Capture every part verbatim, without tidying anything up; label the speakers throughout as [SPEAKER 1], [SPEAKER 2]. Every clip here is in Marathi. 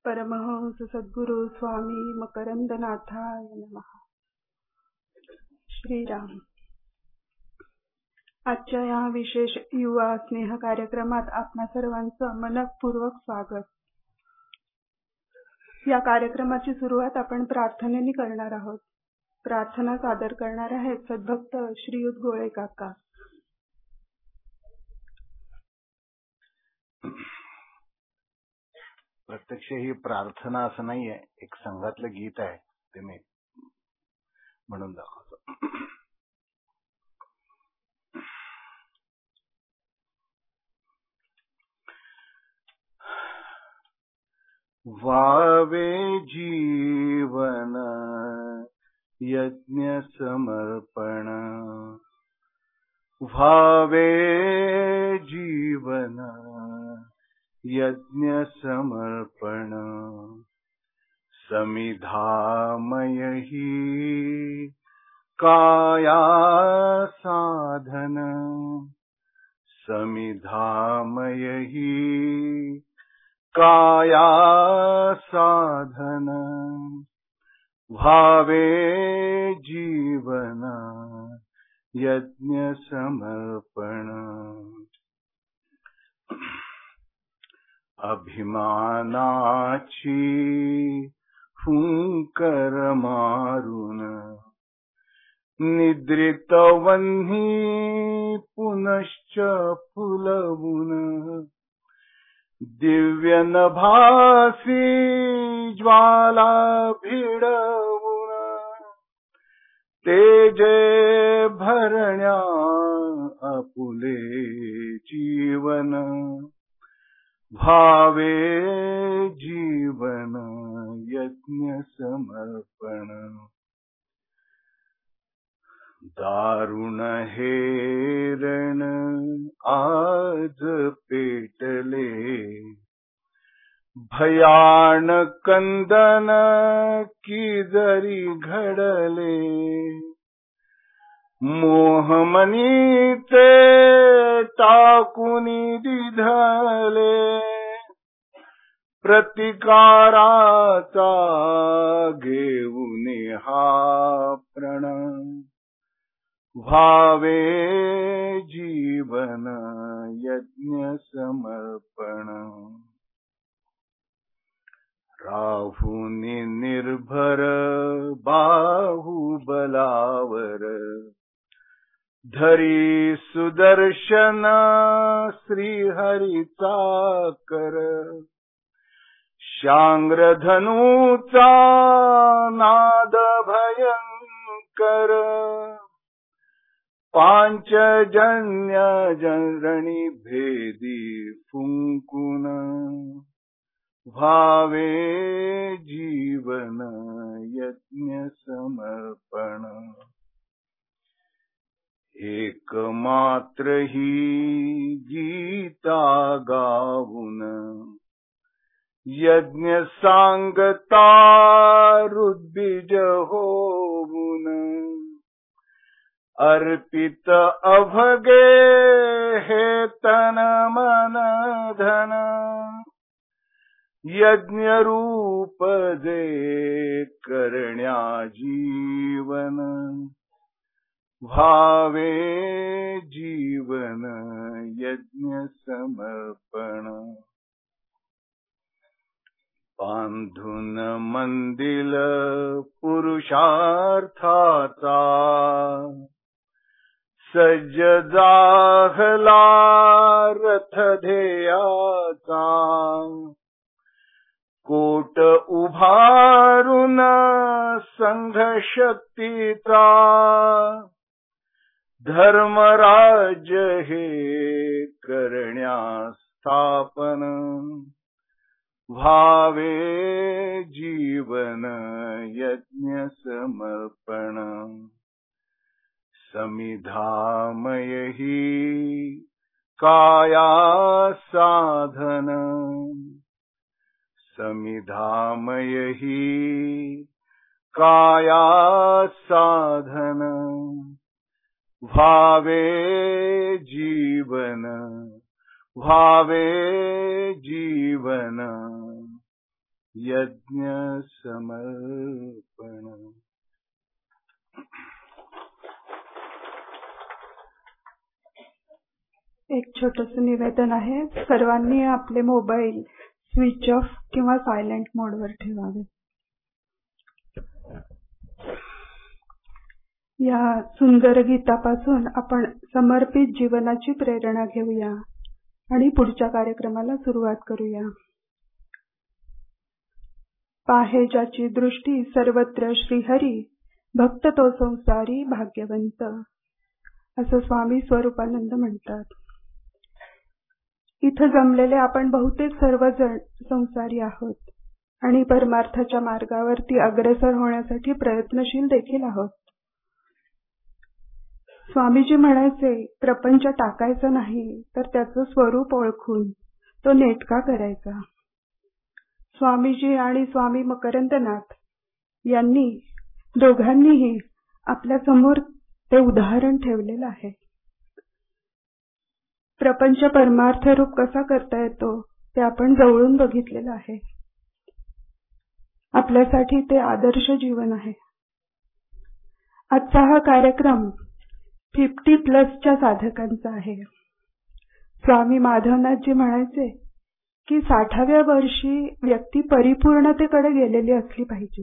[SPEAKER 1] परमहंस सद्गुरु स्वामी मकरंदनाथाय नमः. श्रीराम. आजच्या या विशेष युवा स्नेह कार्यक्रमात आपणा सर्वांचं मनपूर्वक स्वागत. या कार्यक्रमाची सुरुवात आपण प्रार्थनेने करणार आहोत. प्रार्थना सादर करणार आहेत सद्भक्त श्रीयुत गोळे काका.
[SPEAKER 2] प्रत्यक्ष ही प्रार्थना असं नाहीये, एक संघातलं गीत आहे, ते मी म्हणून दाखवतो. वावे जीवन यज्ञ समर्पण, भावे जीवन यज्ञ समर्पण, समिधामय ही काया साधन, समिधामय ही काया साधन, भावे जीवन यज्ञ समर्पण. अभिमानाची हुंकर मारून, निद्रित वह्नी पुनश्च फुलवून, दिव्य नभासी ज्वाला भिडवून, तेजे भरण्या आपुले जीवन, भावे जीवन यज्ञ समर्पण. दारुण हेरण आज पेटले, भयान कंदन की जरी घडले, मोहमनीचे टाकुनी दिधले, प्रतिकाराचा घेऊने हा प्रण, भावे जीवन यज्ञ समर्पण. राहुनी निर्भर बाहुबलावर, धरी सुदर्शन श्रीहरीचा कर, शांग्रधनूचा नाद भयंकर, पांचजन्य जनरणी भेदी फुंकून, भावे जीवन यज्ञ समर्पण. एकमात्र ही गीता गाऊन, यज्ञ सांगता रुद्बीज होऊन, अर्पित अभगे हे तन मन धन, यज्ञ रूप जे करण्या जीवन, भावे जीवन यज्ञ समर्पण. बांधून मंदिल पुरुषार्थाचा, सज्ज जाहला रथ ध्येयाचा, कोट उभारून संघ शक्तीचा, धर्मराज्य हे करण्या स्थापन, भावे जीवन यज्ञ समर्पण. समिधामय ही काया साधन, समिधामय ही काया साधन, भावे जीवन भावे जीवन यज्ञ समर्पण.
[SPEAKER 1] एक छोटंसं निवेदन आहे. सर्वांनी आपले मोबाईल स्विच ऑफ किंवा सायलेंट मोडवर ठेवावे. या सुंदर गीतापासून आपण समर्पित जीवनाची प्रेरणा घेऊया आणि पुढच्या कार्यक्रमाला सुरुवात करूया. पाहे ज्याची दृष्टी सर्वत्र श्रीहरी, भक्त तो संसारी भाग्यवंत, असं स्वामी स्वरूपानंद म्हणतात. इथं जमलेले आपण बहुतेक सर्वजण संसारी आहोत आणि परमार्थाच्या मार्गावरती अग्रेसर होण्यासाठी प्रयत्नशील देखील आहोत. स्वामीजी म्हणायचे, प्रपंच टाकायचा नाही तर त्याचं स्वरूप ओळखून तो नेटका करायचा. स्वामीजी आणि स्वामी मकरंदनाथ यांनी दोघांनीही आपल्या समोर ते उदाहरण ठेवलेलं आहे. प्रपंच परमार्थ रूप कसा करता येतो ते आपण जवळून बघितलेलं आहे. आपल्यासाठी ते आदर्श जीवन आहे. आजचा हा कार्यक्रम फिफ्टी प्लसच्या साधकांचा आहे. स्वामी माधवनाथजी म्हणायचे की साठाव्या वर्षी व्यक्ती परिपूर्णतेकडे गेलेली असली पाहिजे,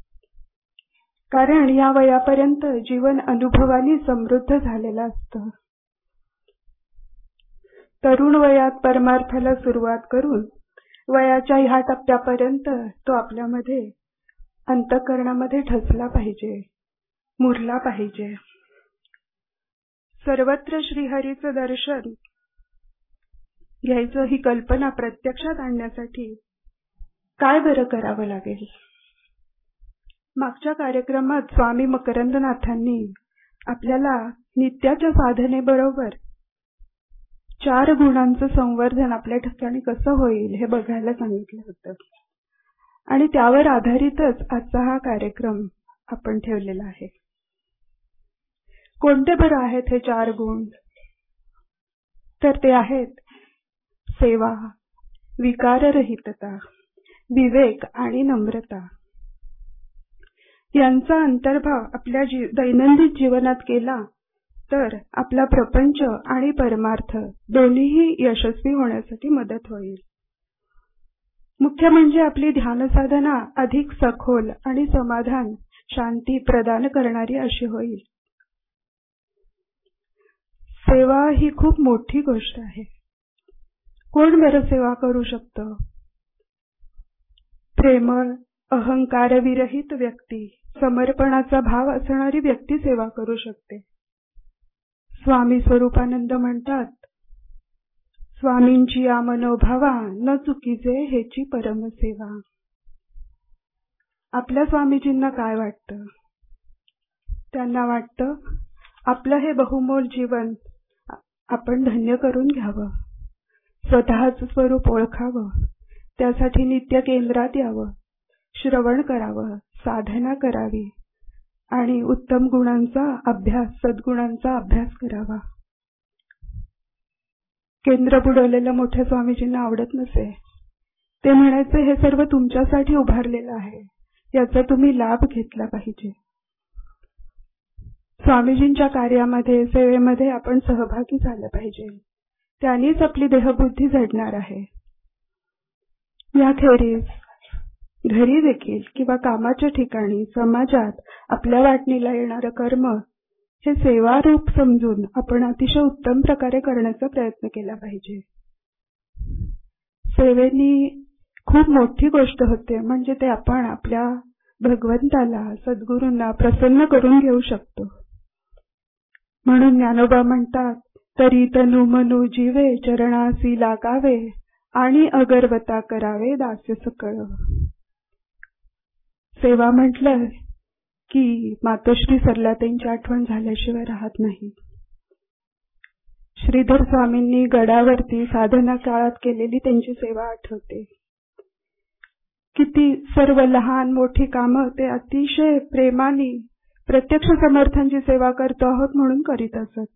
[SPEAKER 1] कारण या वयापर्यंत जीवन अनुभवानी समृद्ध झालेलं असतं. तरुण वयात परमार्थाला सुरुवात करून वयाच्या ह्या टप्प्यापर्यंत तो आपल्यामध्ये अंतःकरणामध्ये ठसला पाहिजे, मुरला पाहिजे. सर्वत्र श्रीहरीचं दर्शन घ्यायचं ही कल्पना प्रत्यक्षात आणण्यासाठी काय बरं करावं लागेल? मागच्या कार्यक्रमात स्वामी मकरंदनाथांनी आपल्याला नित्याच्या साधनेबरोबर चार गुणांचं संवर्धन आपल्या ठिकाणी कसं होईल हे बघायला सांगितलं होतं आणि त्यावर आधारितच आजचा हा कार्यक्रम आपण ठेवलेला आहे. कोणते बरं आहेत हे चार गुण? तर ते आहेत सेवा, विकाररहितता, विवेक आणि नम्रता. यांचा अंतर्भाव आपल्या जी दैनंदिन जीवनात केला तर आपला प्रपंच आणि परमार्थ दोन्हीही यशस्वी होण्यासाठी मदत होईल. मुख्य म्हणजे आपली ध्यानसाधना अधिक सखोल आणि समाधान, शांती प्रदान करणारी अशी होईल. सेवा ही खूप मोठी गोष्ट आहे. कोण बरं सेवा करू शकतं? प्रेमळ, अहंकारविरहित व्यक्ती, समर्पणाचा भाव असणारी व्यक्ती सेवा करू शकते. स्वामी स्वरूपानंद म्हणतात, स्वामींची या मनोभावा न चुकीचे हेची परमसेवा. आपल्या स्वामीजींना काय वाटतं? त्यांना वाटतं आपलं हे बहुमोल जीवन आपण धन्य करून घ्यावं, स्वतःचं स्वरूप ओळखावं, त्यासाठी नित्य केंद्रात यावं, श्रवण करावं, साधना करावी आणि उत्तम गुणांचा अभ्यास, सद्गुणांचा अभ्यास करावा. केंद्र बुडवलेलं मोठ्या स्वामीजींना आवडत नसे. ते म्हणायचे, हे सर्व तुमच्यासाठी उभारलेलं आहे, याचा तुम्ही लाभ घेतला पाहिजे. स्वामीजींच्या कार्यामध्ये, सेवेमध्ये आपण सहभागी झालं पाहिजे. त्यांनीच आपली देहबुद्धी झडणार आहे. याखेरीज घरी देखील किंवा कामाच्या ठिकाणी, समाजात आपल्या वाटणीला येणारं कर्म हे सेवारूप समजून आपण अतिशय उत्तम प्रकारे करण्याचा प्रयत्न केला पाहिजे. सेवेनी खूप मोठी गोष्ट होते, म्हणजे ते आपण आपल्या भगवंताला, सद्गुरूंना प्रसन्न करून घेऊ शकतो. म्हणून ज्ञानोबा म्हणतात, तरी तनु मनु जीवे चरणासी लागावे आणि अगरवता करावे दास्य सकळ. सेवा म्हटलं की मातोश्री सरलाताईंची आठवण झाल्याशिवाय राहत नाही. श्रीधर स्वामींनी गडावरती साधना काळात केलेली त्यांची सेवा आठवते. किती सर्व लहान मोठी कामं ते अतिशय प्रेमाने प्रत्यक्ष समर्थांची सेवा करतो आहोत म्हणून करीत असत.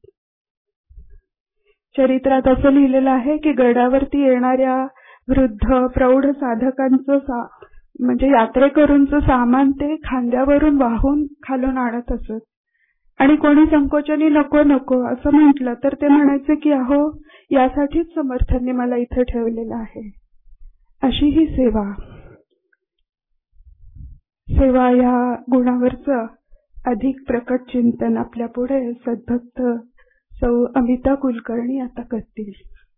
[SPEAKER 1] चरित्रात असं लिहिलेलं आहे की गडावरती येणाऱ्या वृद्ध प्रौढ साधकांचं सा म्हणजे यात्रेकरूंचं सामान ते खांद्यावरून वाहून खालून आणत असत. आणि कोणी संकोचाने नको नको असं म्हटलं तर ते म्हणायचे की अहो यासाठीच समर्थांनी मला इथं ठेवलेलं आहे. अशी ही सेवा सेवा या गुणावरचं अधिक प्रकट चिंतन आपल्या पुढे सद्भक्त सौ अमिता कुलकर्णी आता करतील.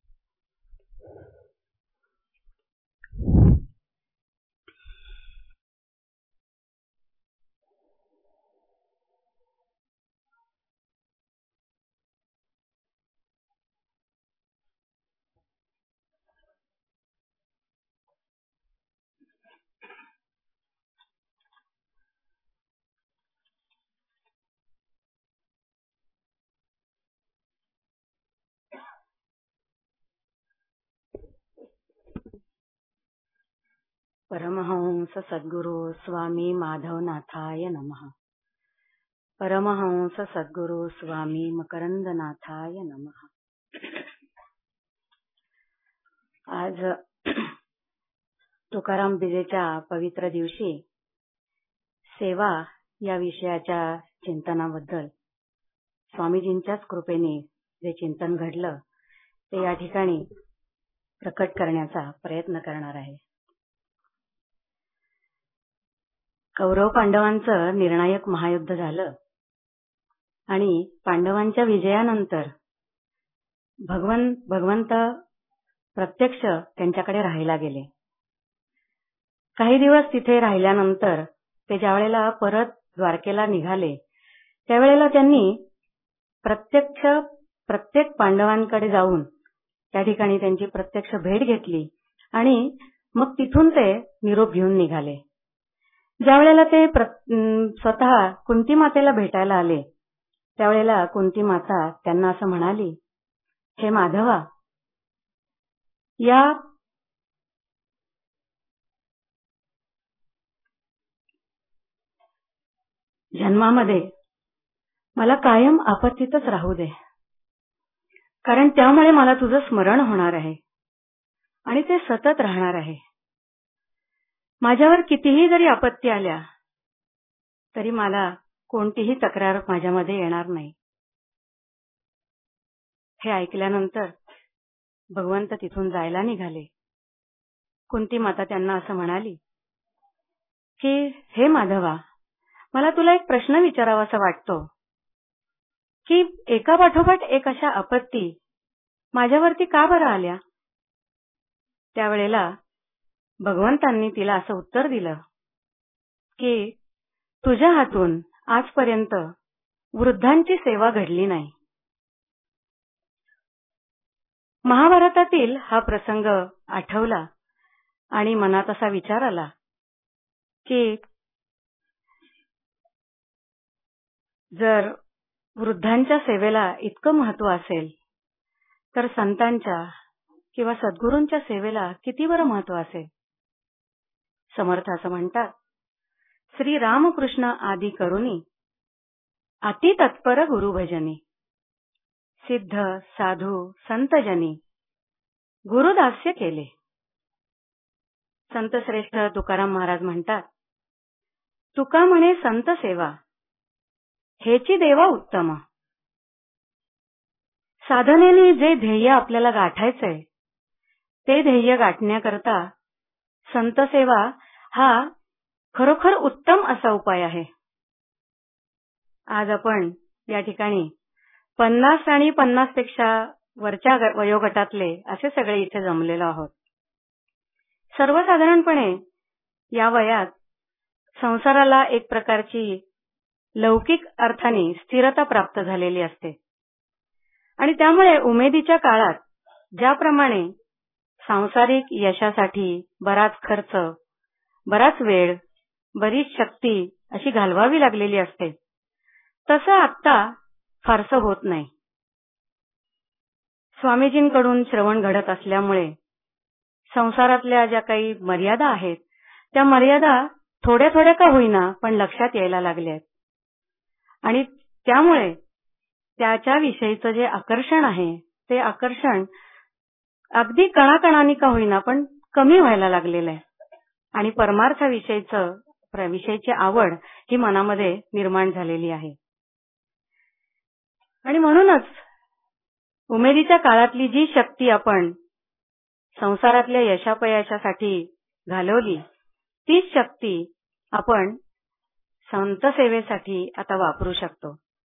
[SPEAKER 3] परमहंस सद्गुरु स्वामी माधवनाथाय नमः. परमहंस सद्गुरु स्वामी मकरंदनाथाय नमः. आज तुकाराम बीजेच्या पवित्र दिवशी सेवा या विषयाच्या चिंतनाबद्दल स्वामीजींच्याच कृपेने जे चिंतन घडलं ते या ठिकाणी प्रकट करण्याचा प्रयत्न करणार आहे. कौरव पांडवांचं निर्णायक महायुद्ध झालं आणि पांडवांच्या विजयानंतर भगवन भगवंत प्रत्यक्ष त्यांच्याकडे राहायला गेले. काही दिवस तिथे राहिल्यानंतर ते ज्यावेळेला परत द्वारकेला निघाले त्यावेळेला त्यांनी प्रत्यक्ष प्रत्येक पांडवांकडे जाऊन त्या ठिकाणी त्यांची प्रत्यक्ष भेट घेतली आणि मग तिथून ते निरोप घेऊन निघाले. ज्यावेळेला ते स्वतः कुंती मातेला भेटायला आले त्यावेळेला कुंती माता त्यांना असं म्हणाली, हे माधवा, या जन्मामध्ये मला कायम आपत्तीतच राहू दे, कारण त्यामुळे मला तुझं स्मरण होणार आहे आणि ते सतत राहणार आहे. माझ्यावर कितीही जरी आपत्ती आल्या तरी मला कोणतीही तक्रार माझ्यामध्ये येणार नाही. हे ऐकल्यानंतर भगवंत तिथून जायला निघाले. कुंती माता त्यांना असं म्हणाली की हे माधवा, मला तुला एक प्रश्न विचारावासा वाटतो की एका पाठोपाठ एक अशा आपत्ती माझ्यावरती का बरं आल्या? त्यावेळेला भगवंतांनी तिला असं उत्तर दिलं की तुझ्या हातून आजपर्यंत वृद्धांची सेवा घडली नाही. महाभारतातील हा प्रसंग आठवला आणि मनात असा विचार आला की जर वृद्धांच्या सेवेला इतकं महत्व असेल तर संतांच्या किंवा सद्गुरूंच्या सेवेला किती बरं महत्व असेल. समर्थ असं म्हणतात, श्री रामकृष्ण आदी करुणी अति तत्पर गुरुभजनी सिद्ध साधू संतजनी गुरुदास्य केले. संत श्रेष्ठ तुकाराम महाराज म्हणतात, तुका म्हणे संत सेवा हेची देवा उत्तम. साधनेने जे ध्येय आपल्याला गाठायचंय ते ध्येय गाठण्याकरता संत सेवा हा खरोखर उत्तम असा उपाय आहे. आज आपण या ठिकाणी पन्नास आणि पन्नास पेक्षा वरच्या वयोगटातले असे सगळे इथे जमलेलो आहोत. सर्वसाधारणपणे या वयात संसाराला एक प्रकारची लौकिक अर्थाने स्थिरता प्राप्त झालेली असते आणि त्यामुळे उमेदीच्या काळात ज्याप्रमाणे सांसारिक यशासाठी बराच खर्च, बराच वेळ, बरीच शक्ती अशी घालवावी लागलेली असते, तसं आत्ता फारसं होत नाही. स्वामीजींकडून श्रवण घडत असल्यामुळे संसारातल्या ज्या काही मर्यादा आहेत त्या मर्यादा थोड्या थोड्या का होईना पण लक्षात यायला लागल्या आहेत आणि त्यामुळे त्याच्याविषयीचं जे आकर्षण आहे ते आकर्षण अगदी कणाकणानी का होईना पण कमी व्हायला लागलेलं आहे. आणि परमार्थाविषयीचं विषयीची आवड ही मनामध्ये निर्माण झालेली आहे. आणि म्हणूनच उमेदीच्या काळातली जी शक्ती आपण संसारातल्या यशापयशासाठी घालवली तीच शक्ती आपण संत सेवेसाठी आता वापरू शकतो.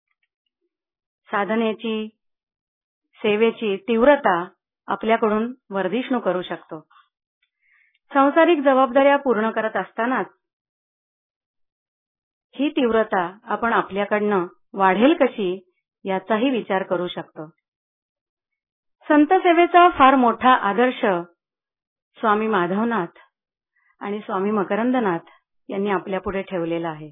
[SPEAKER 3] साधनेची सेवेची तीव्रता आपल्याकडून वर्धिष्णू करू शकतो. सांसारिक जबाबदाऱ्या पूर्ण करत असतानाच ही तीव्रता आपण आपल्याकडनं वाढेल कशी याचाही विचार करू शकतो. संत सेवेचा फार मोठा आदर्श स्वामी माधवनाथ आणि स्वामी मकरंदनाथ यांनी आपल्यापुढे ठेवलेला आहे.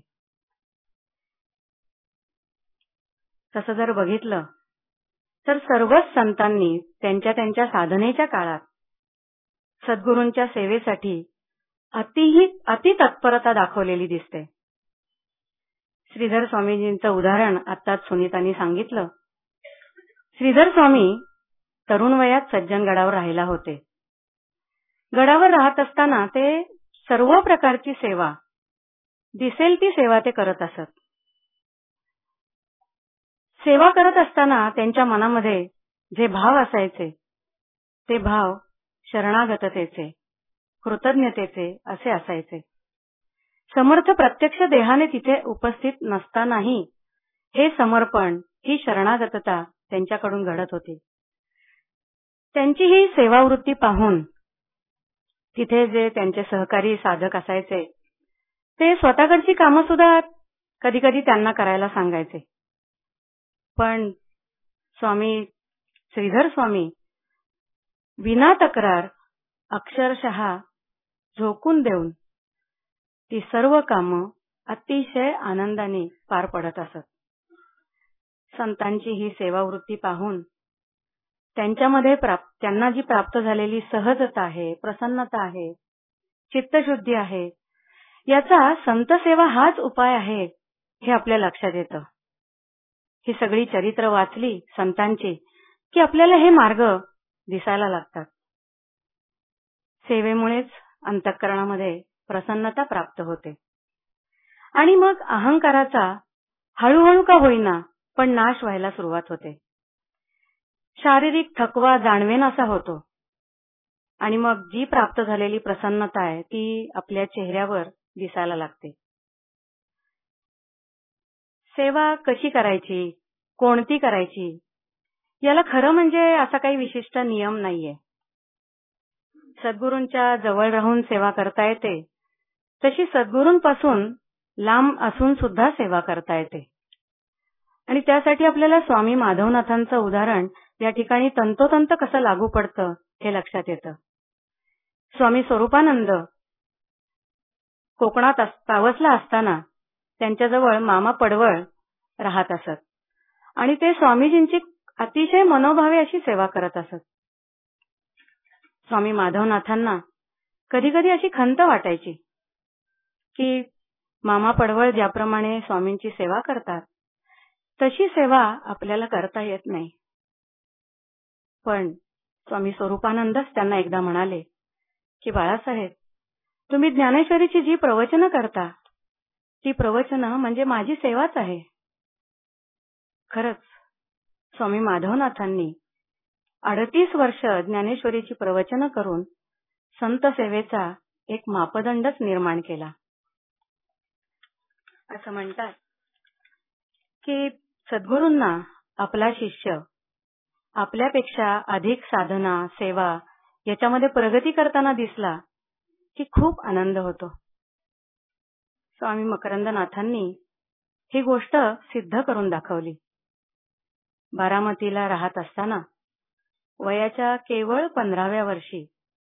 [SPEAKER 3] तसं जर बघितलं तर सर्वच संतांनी त्यांच्या त्यांच्या साधनेच्या काळात सद्गुरूंच्या सेवेसाठी अतिही अति तत्परता दाखवलेली दिसते. श्रीधर स्वामीजींचं उदाहरण आत्ताच सुनीतांनी सांगितलं. श्रीधर स्वामी तरुण वयात सज्जनगडावर राहिला होते. गडावर राहत असताना ते सर्व प्रकारची सेवा दिसेल ती सेवा ते करत असत. सेवा करत असताना त्यांच्या मनामध्ये जे भाव असायचे ते भाव शरणागततेचे, कृतज्ञतेचे असे असायचे. समर्थ प्रत्यक्ष देहाने तिथे उपस्थित नसतानाही हे समर्पण, ही शरणागतता त्यांच्याकडून घडत होती. त्यांची ही सेवावृत्ती पाहून तिथे जे त्यांचे सहकारी साधक असायचे ते स्वतःकडची कामं सुद्धा कधी कधी त्यांना करायला सांगायचे. पण स्वामी श्रीधर स्वामी विना तक्रार अक्षरशः झोकून देऊन ती सर्व कामं अतिशय आनंदाने पार पडत असत. संतांची ही सेवावृत्ती पाहून त्यांच्यामध्ये प्राप्त त्यांना जी प्राप्त झालेली सहजता आहे, प्रसन्नता आहे, चित्तशुद्धी आहे, याचा संत सेवा हाच उपाय आहे हे आपल्या लक्षात येतं. ही सगळी चरित्र वाचली संतांची की आपल्याला हे मार्ग दिसायला लागतात. सेवेमुळेच अंतःकरणामध्ये प्रसन्नता प्राप्त होते आणि मग अहंकाराचा हळूहळू का होईना पण नाश व्हायला सुरुवात होते. शारीरिक थकवा जाणवेनासा होतो आणि मग जी प्राप्त झालेली प्रसन्नता आहे ती आपल्या चेहऱ्यावर दिसायला लागते. सेवा कशी करायची, कोणती करायची याला खरं म्हणजे असा काही विशिष्ट नियम नाहीये. सद्गुरूंच्या जवळ राहून सेवा करता येते तशी सद्गुरूंपासून लांब असून सुद्धा सेवा करता येते. आणि त्यासाठी आपल्याला स्वामी माधवनाथांचं उदाहरण या ठिकाणी तंतोतंत कसं लागू पडतं हे लक्षात येतं. स्वामी स्वरूपानंद कोकणात पावसला असताना त्यांच्याजवळ मामा पडवळ राहत असत आणि ते स्वामीजींची अतिशय मनोभावे अशी सेवा करत असत. स्वामी माधवनाथांना कधी कधी अशी खंत वाटायची की मामा पडवळ ज्याप्रमाणे स्वामींची सेवा करतात तशी सेवा आपल्याला करता येत नाही. पण स्वामी स्वरूपानंदच त्यांना एकदा म्हणाले की बाळासाहेब, तुम्ही ज्ञानेश्वरीची जी प्रवचनं करता ती प्रवचनं म्हणजे माझी सेवाच आहे. खरंच स्वामी माधवनाथांनी अडतीस वर्ष ज्ञानेश्वरीची प्रवचनं करून संत सेवेचा एक मापदंडच निर्माण केला. असं म्हणतात की सद्गुरूंना आपला शिष्य आपल्यापेक्षा अधिक साधना, सेवा याच्यामध्ये प्रगती करताना दिसला की खूप आनंद होतो. स्वामी मकरंदनाथांनी ही गोष्ट सिद्ध करून दाखवली. बारामतीला राहत असताना वयाच्या केवळ पंधराव्या वर्षी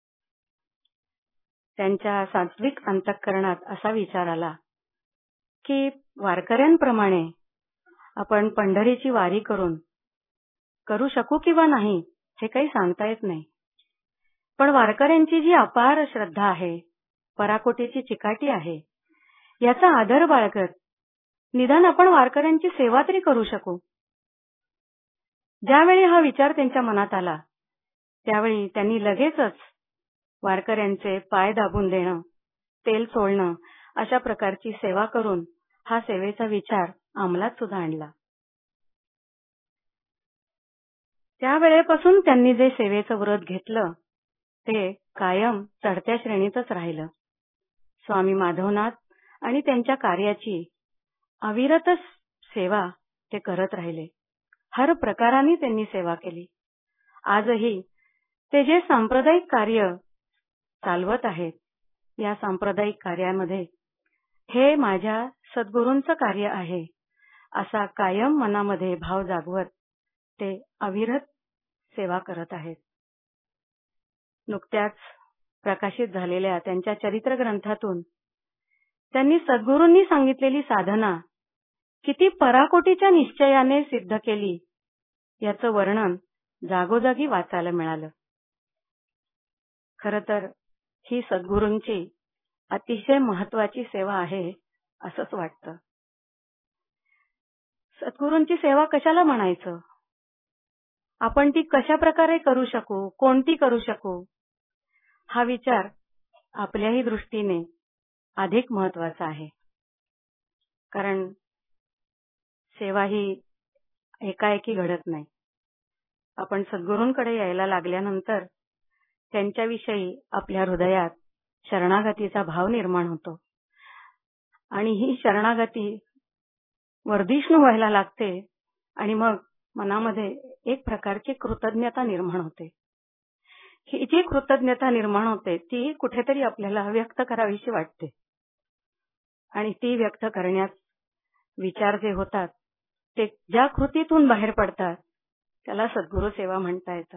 [SPEAKER 3] त्यांच्या सात्विक अंतःकरणात असा विचार आला की वारकऱ्यांप्रमाणे आपण पंढरीची वारी करून करू शकू किंवा नाही हे काही सांगता येत नाही. पण वारकऱ्यांची जी अपार श्रद्धा आहे, पराकोटीची चिकाटी आहे, याचा आदर बाळगत निदान आपण वारकऱ्यांची सेवा तरी करू शकू. ज्यावेळी हा विचार त्यांच्या मनात आला त्यावेळी त्यांनी लगेचच वारकऱ्यांचे पाय दाबून देणं तेल चोळणं अशा प्रकारची सेवा करून हा सेवेचा विचार अंमलात सुद्धा आणला. त्यावेळेपासून त्यांनी जे सेवेचं व्रत घेतलं ते कायम चढत्या श्रेणीतच राहिलं. स्वामी माधवनाथ आणि त्यांच्या कार्याची अविरत सेवा ते करत राहिले. हर प्रकाराने त्यांनी सेवा केली. आजही ते जे सांप्रदायिक कार्य चालवत आहेत, या सांप्रदायिक कार्यामध्ये हे माझ्या सद्गुरूंचं कार्य आहे असा कायम मनामध्ये भाव जागवत ते अविरत सेवा करत आहेत. नुकत्याच प्रकाशित झालेल्या त्यांच्या चरित्र ग्रंथातून त्यांनी सद्गुरूंनी सांगितलेली साधना किती पराकोटीच्या निश्चयाने सिद्ध केली याचं वर्णन जागोजागी वाचायला मिळालं. खरं तर ही सद्गुरूंची अतिशय महत्वाची सेवा आहे असंच वाटतं. सद्गुरूंची सेवा कशाला म्हणायचं? आपण ती कशा प्रकारे करू शकू, कोणती करू शकू, हा विचार आपल्याही दृष्टीने अधिक महत्वाचा आहे. कारण सेवा ही एकाएकी घडत नाही. आपण सद्गुरूंकडे यायला लागल्यानंतर त्यांच्याविषयी आपल्या हृदयात शरणागतीचा भाव निर्माण होतो आणि ही शरणागती वर्धिष्णू व्हायला लागते आणि मग मनामध्ये एक प्रकारची कृतज्ञता निर्माण होते. ही जी कृतज्ञता निर्माण होते ती कुठेतरी आपल्याला व्यक्त करावीशी वाटते आणि ती व्यक्त करण्यास विचार जे होतात ते ज्या कृतीतून बाहेर पडतात त्याला सद्गुरू सेवा म्हणता येतं.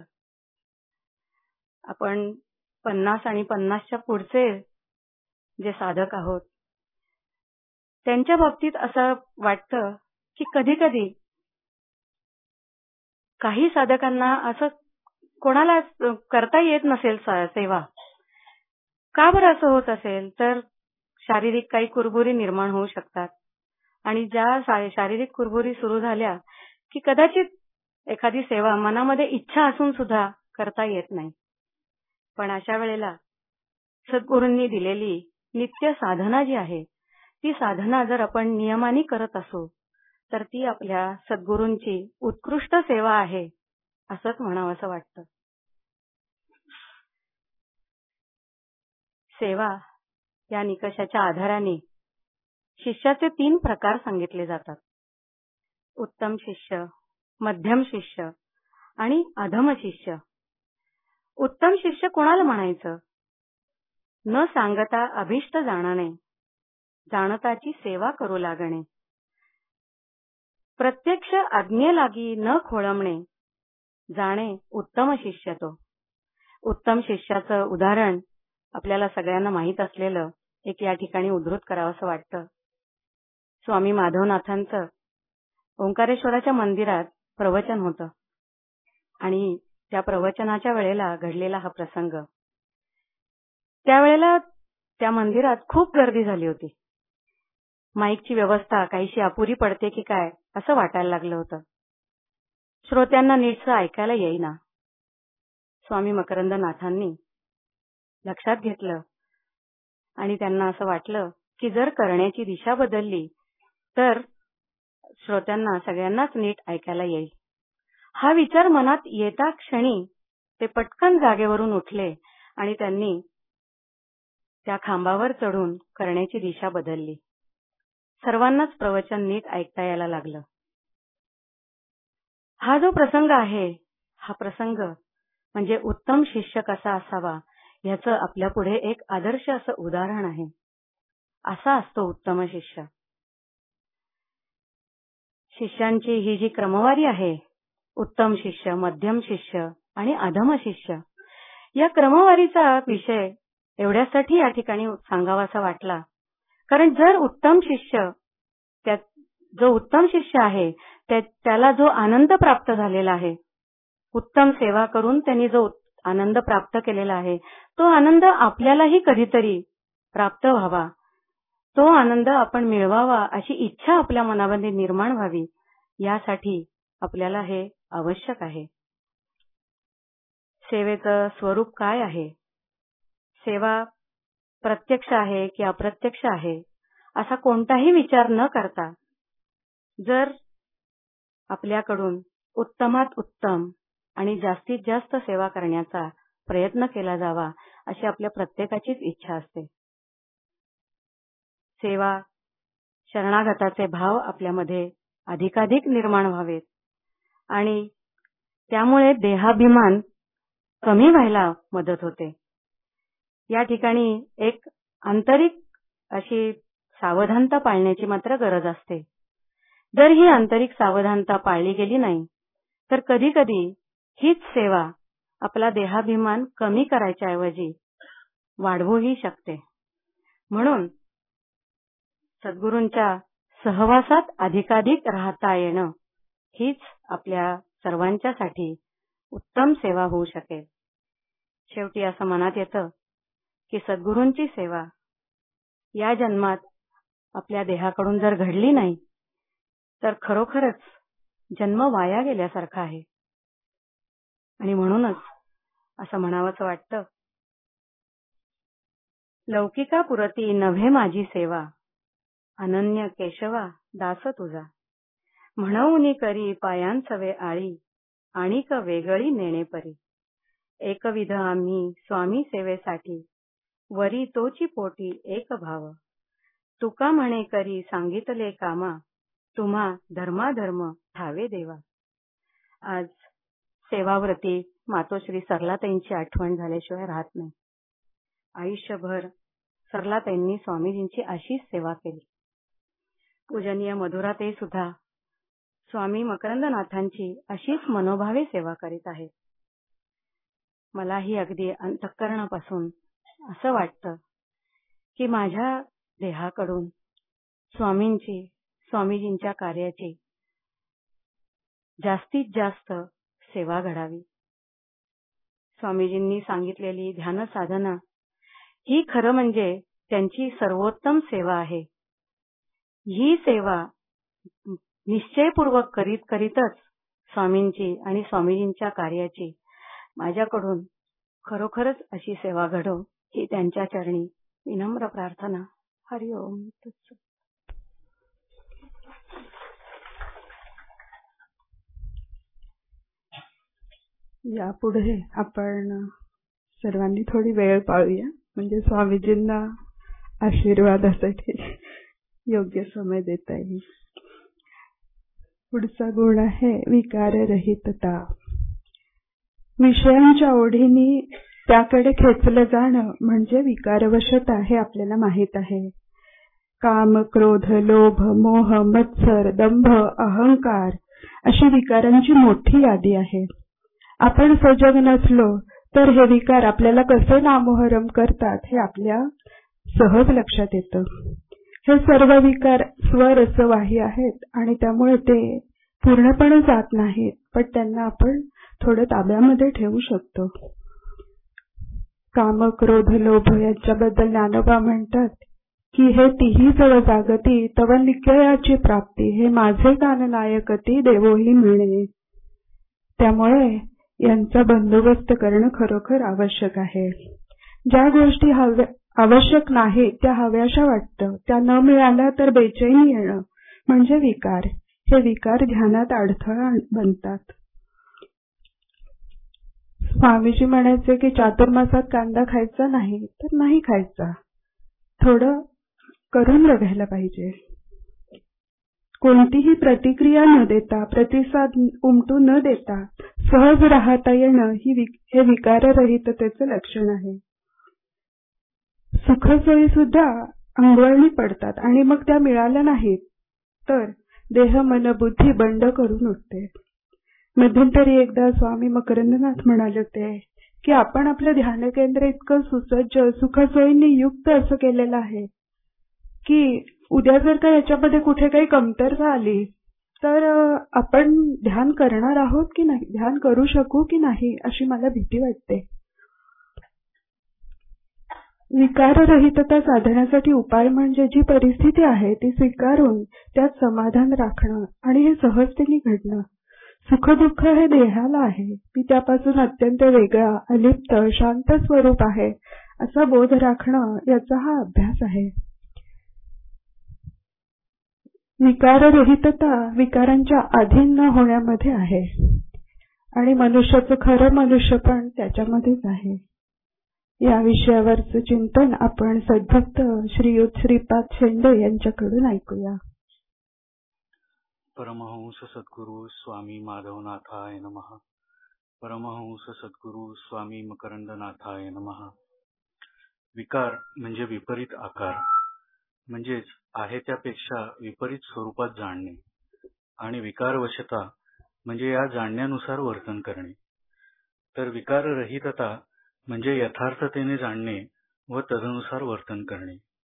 [SPEAKER 3] आपण पन्नास आणि पन्नासच्या पुढचे जे साधक आहोत त्यांच्या बाबतीत असं वाटतं की कधी कधी काही साधकांना असं कोणाला करता येत नसेल सेवा. का बरं असं होत असेल? तर शारीरिक काही कुरबुरी निर्माण होऊ शकतात आणि ज्या शारीरिक कुरबुरी सुरू झाल्या की कदाचित एखादी सेवा मनामध्ये इच्छा असून सुद्धा करता येत नाही. पण अशा वेळेला सद्गुरूंनी दिलेली नित्य साधना जी आहे ती साधना जर आपण नियमाने करत असू तर ती आपल्या सद्गुरूंची उत्कृष्ट सेवा आहे असंच म्हणावं असं वाटतं. सेवा या निकषाच्या आधाराने शिष्याचे तीन प्रकार सांगितले जातात. उत्तम शिष्य, मध्यम शिष्य आणि अधम शिष्य. उत्तम शिष्य कोणाला म्हणायचं? न सांगता अभिष्ट जाणणे, जाणताची सेवा करू लागणे, प्रत्यक्ष आज्ञे लागी न खोळंबणे, जाणे उत्तम शिष्य तो. उत्तम शिष्याचं उदाहरण आपल्याला सगळ्यांना माहीत असलेलं एक या ठिकाणी उद्धृत करावंसं वाटतं. स्वामी माधवनाथांचं ओंकारेश्वराच्या मंदिरात प्रवचन होतं आणि त्या प्रवचनाच्या वेळेला घडलेला हा प्रसंग. त्यावेळेला त्या मंदिरात खूप गर्दी झाली होती. माईकची व्यवस्था काहीशी अपुरी पडते की काय असं वाटायला लागलं होतं. श्रोत्यांना नीटसं ऐकायला येईना. स्वामी मकरंदनाथांनी लक्षात घेतलं आणि त्यांना असं वाटलं की जर करण्याची दिशा बदलली तर श्रोत्यांना सगळ्यांनाच नीट ऐकायला येईल. हा विचार मनात येता क्षणी ते पटकन जागेवरून उठले आणि त्यांनी त्या खांबावर चढून करण्याची दिशा बदलली. सर्वांनाच प्रवचन नीट ऐकता यायला लागलं. हा जो प्रसंग आहे हा प्रसंग म्हणजे उत्तम शिष्य कसा असावा याचं आपल्या पुढे एक आदर्श असं उदाहरण आहे. असा असतो उत्तम शिष्य. शिष्यांची ही जी क्रमवारी आहे, उत्तम शिष्य, मध्यम शिष्य आणि अधम शिष्य, या क्रमवारीचा विषय एवढ्यासाठी या ठिकाणी सांगावासा वाटला कारण जर उत्तम शिष्य त्या जो उत्तम शिष्य आहे त्याला जो आनंद प्राप्त झालेला आहे, उत्तम सेवा करून त्यांनी जो आनंद प्राप्त केलेला आहे तो आनंद आपल्यालाही कधीतरी प्राप्त व्हावा, तो आनंद आपण मिळवावा अशी इच्छा आपल्या मनामध्ये निर्माण व्हावी यासाठी आपल्याला हे आवश्यक आहे. सेवेचं स्वरूप काय आहे? सेवा प्रत्यक्ष आहे की अप्रत्यक्ष आहे असा कोणताही विचार न करता जर आपल्याकडून उत्तमात उत्तम आणि जास्तीत जास्त सेवा करण्याचा प्रयत्न केला जावा अशी आपल्या प्रत्येकाचीच इच्छा असते. सेवा शरणागताचे भाव आपल्यामध्ये अधिकाधिक निर्माण व्हावेत आणि त्यामुळे देहाभिमान कमी व्हायला मदत होते. या ठिकाणी एक आंतरिक अशी सावधानता पाळण्याची मात्र गरज असते. जर ही आंतरिक सावधानता पाळली गेली नाही तर कधी कधी हीच सेवा आपला देहाभिमान कमी करायच्या ऐवजी वाढवूही शकते. म्हणून सद्गुरूंच्या सहवासात अधिकाधिक राहता येणं हीच आपल्या सर्वांच्यासाठी उत्तम सेवा होऊ शकेल. शेवटी असं मनात येतं की सद्गुरूंची सेवा या जन्मात आपल्या देहाकडून जर घडली नाही तर खरोखरच जन्म वाया गेल्यासारखा आहे. आणि म्हणूनच असं म्हणावंसं वाटतं, लौकिका पुरती नव्हे माझी सेवा, अनन्य केशवा दास तुझा. म्हणून करी पायांचवे आळी, आणिक वेगळी नेणे परी. एकविध आम्ही स्वामी सेवेसाठी, वरी तोची पोटी एक भाव. तुका म्हणे करी सांगितले कामा, तुम्हा धर्माधर्म ठावे देवा. आज सेवाव्रती मातोश्री सरलाताईंची आठवण झाल्याशिवाय राहत नाही. आयुष्यभर सरलाताईंनी स्वामीजींची अशीच सेवा केली. पूजनीय मधुराताई सुद्धा स्वामी मकरंदनाथांची अशीच मनोभावे सेवा करीत आहेत. मलाही अगदी अंतःकरणापासून असं वाटतं की माझ्या देहाकडून स्वामींची स्वामीजींच्या कार्याची जास्तीत जास्त सेवा घडावी. स्वामीजींनी सांगितलेली ध्यान साधना ही खरं म्हणजे त्यांची सर्वोत्तम सेवा आहे. ही सेवा निश्चयपूर्वक करीत करीतच स्वामींची आणि स्वामीजींच्या कार्याची माझ्याकडून खरोखरच अशी सेवा घडो ही त्यांच्या चरणी विनम्र प्रार्थना. हरि ओम तत्सत.
[SPEAKER 1] यापुढे आपण सर्वांनी थोडी वेळ पाळूया, म्हणजे स्वामीजींना आशीर्वादासाठी योग्य समय देता येईल. पुढचा गुण आहे विकाररहितता. विषयांच्या ओढीने त्याकडे खेचलं जाणं म्हणजे विकारवशता हे आपल्याला माहीत आहे. काम, क्रोध, लोभ, मोह, मत्सर, दंभ, अहंकार अशी विकारांची मोठी यादी आहे. आपण सजग नसलो तर हे विकार आपल्याला कसे नामोहरम करतात हे आपल्या सहज लक्षात येतं. हे सर्व विकार स्वरसवाही आहेत आणि त्यामुळे ते पूर्णपणे जात नाहीत, पण त्यांना आपण थोडं ताब्यामध्ये ठेवू शकतो. काम, क्रोध, लोभ यांच्याबद्दल ज्ञानोबा म्हणतात की हे तिही जव जागती तव निकयाची प्राप्ती, हे माझे कान नायकती देवोही मिळणे. त्यामुळे यांचा बंदोबस्त करणं खरोखर आवश्यक आहे. ज्या गोष्टी हव्या आवश्यक नाही त्या हव्याशा वाटतं, त्या न मिळाल्या तर बेचैनी येणं म्हणजे विकार. हे विकार ध्यानात अडथळा बनतात. स्वामीजी म्हणायचे की चातुर्मासात कांदा खायचा नाही तर नाही खायचा, थोडं करून बघायला पाहिजे. कोणतीही प्रतिक्रिया न देता, प्रतिसाद उमटू न देता सहज राहता येणं ही हे विकाररहिततेचे लक्षण आहे. सुखसोयी सुद्धा अंगवळणी पडतात आणि मग त्या मिळाल्या नाहीत तर देह मन बुद्धी बंड करून उठते. मध्यंतरी एकदा स्वामी मकरंदनाथ म्हणाले होते की आपण आपलं ध्यान केंद्र इतकं सुसज्ज सुखसोयींनी युक्त असं केलेलं आहे की उद्या जर का याच्यामध्ये कुठे काही कमतरता आली तर आपण ध्यान करणार आहोत की नाही, ध्यान करू शकू की नाही अशी मला भीती वाटते. विकाररहितता साधण्यासाठी उपाय म्हणजे जी परिस्थिती आहे ती स्वीकारून त्यात समाधान राखणं आणि हे सहजतेने घडणं. सुख दुःख हे देहाला आहे, ती त्यापासून अत्यंत वेगळा, अलिप्त, शांत स्वरूप आहे असा बोध राखणं याचा हा अभ्यास आहे. विकाररहितता विकारांच्या अधीन न होण्यामध्ये आहे आणि मनुष्याचं खरं मनुष्यपण त्याच्यामध्येच आहे. या विषयावरचं चिंतन आपण सद्भक्त श्रीयुत श्रीपाद शेंडे यांच्याकडून ऐकूया.
[SPEAKER 4] परमहंस सद्गुरू स्वामी माधवनाथाय नमः. परमहंस सद्गुरू स्वामी मकरंदनाथाय नमः. विकार म्हणजे विपरीत आकार, म्हणजेच आहे त्यापेक्षा विपरीत स्वरूपात जाणणे, आणि विकारवशता म्हणजे या जाणण्यानुसार वर्तन करणे. तर विकाररहितता म्हणजे यथार्थतेने जाणणे व तदनुसार वर्तन करणे.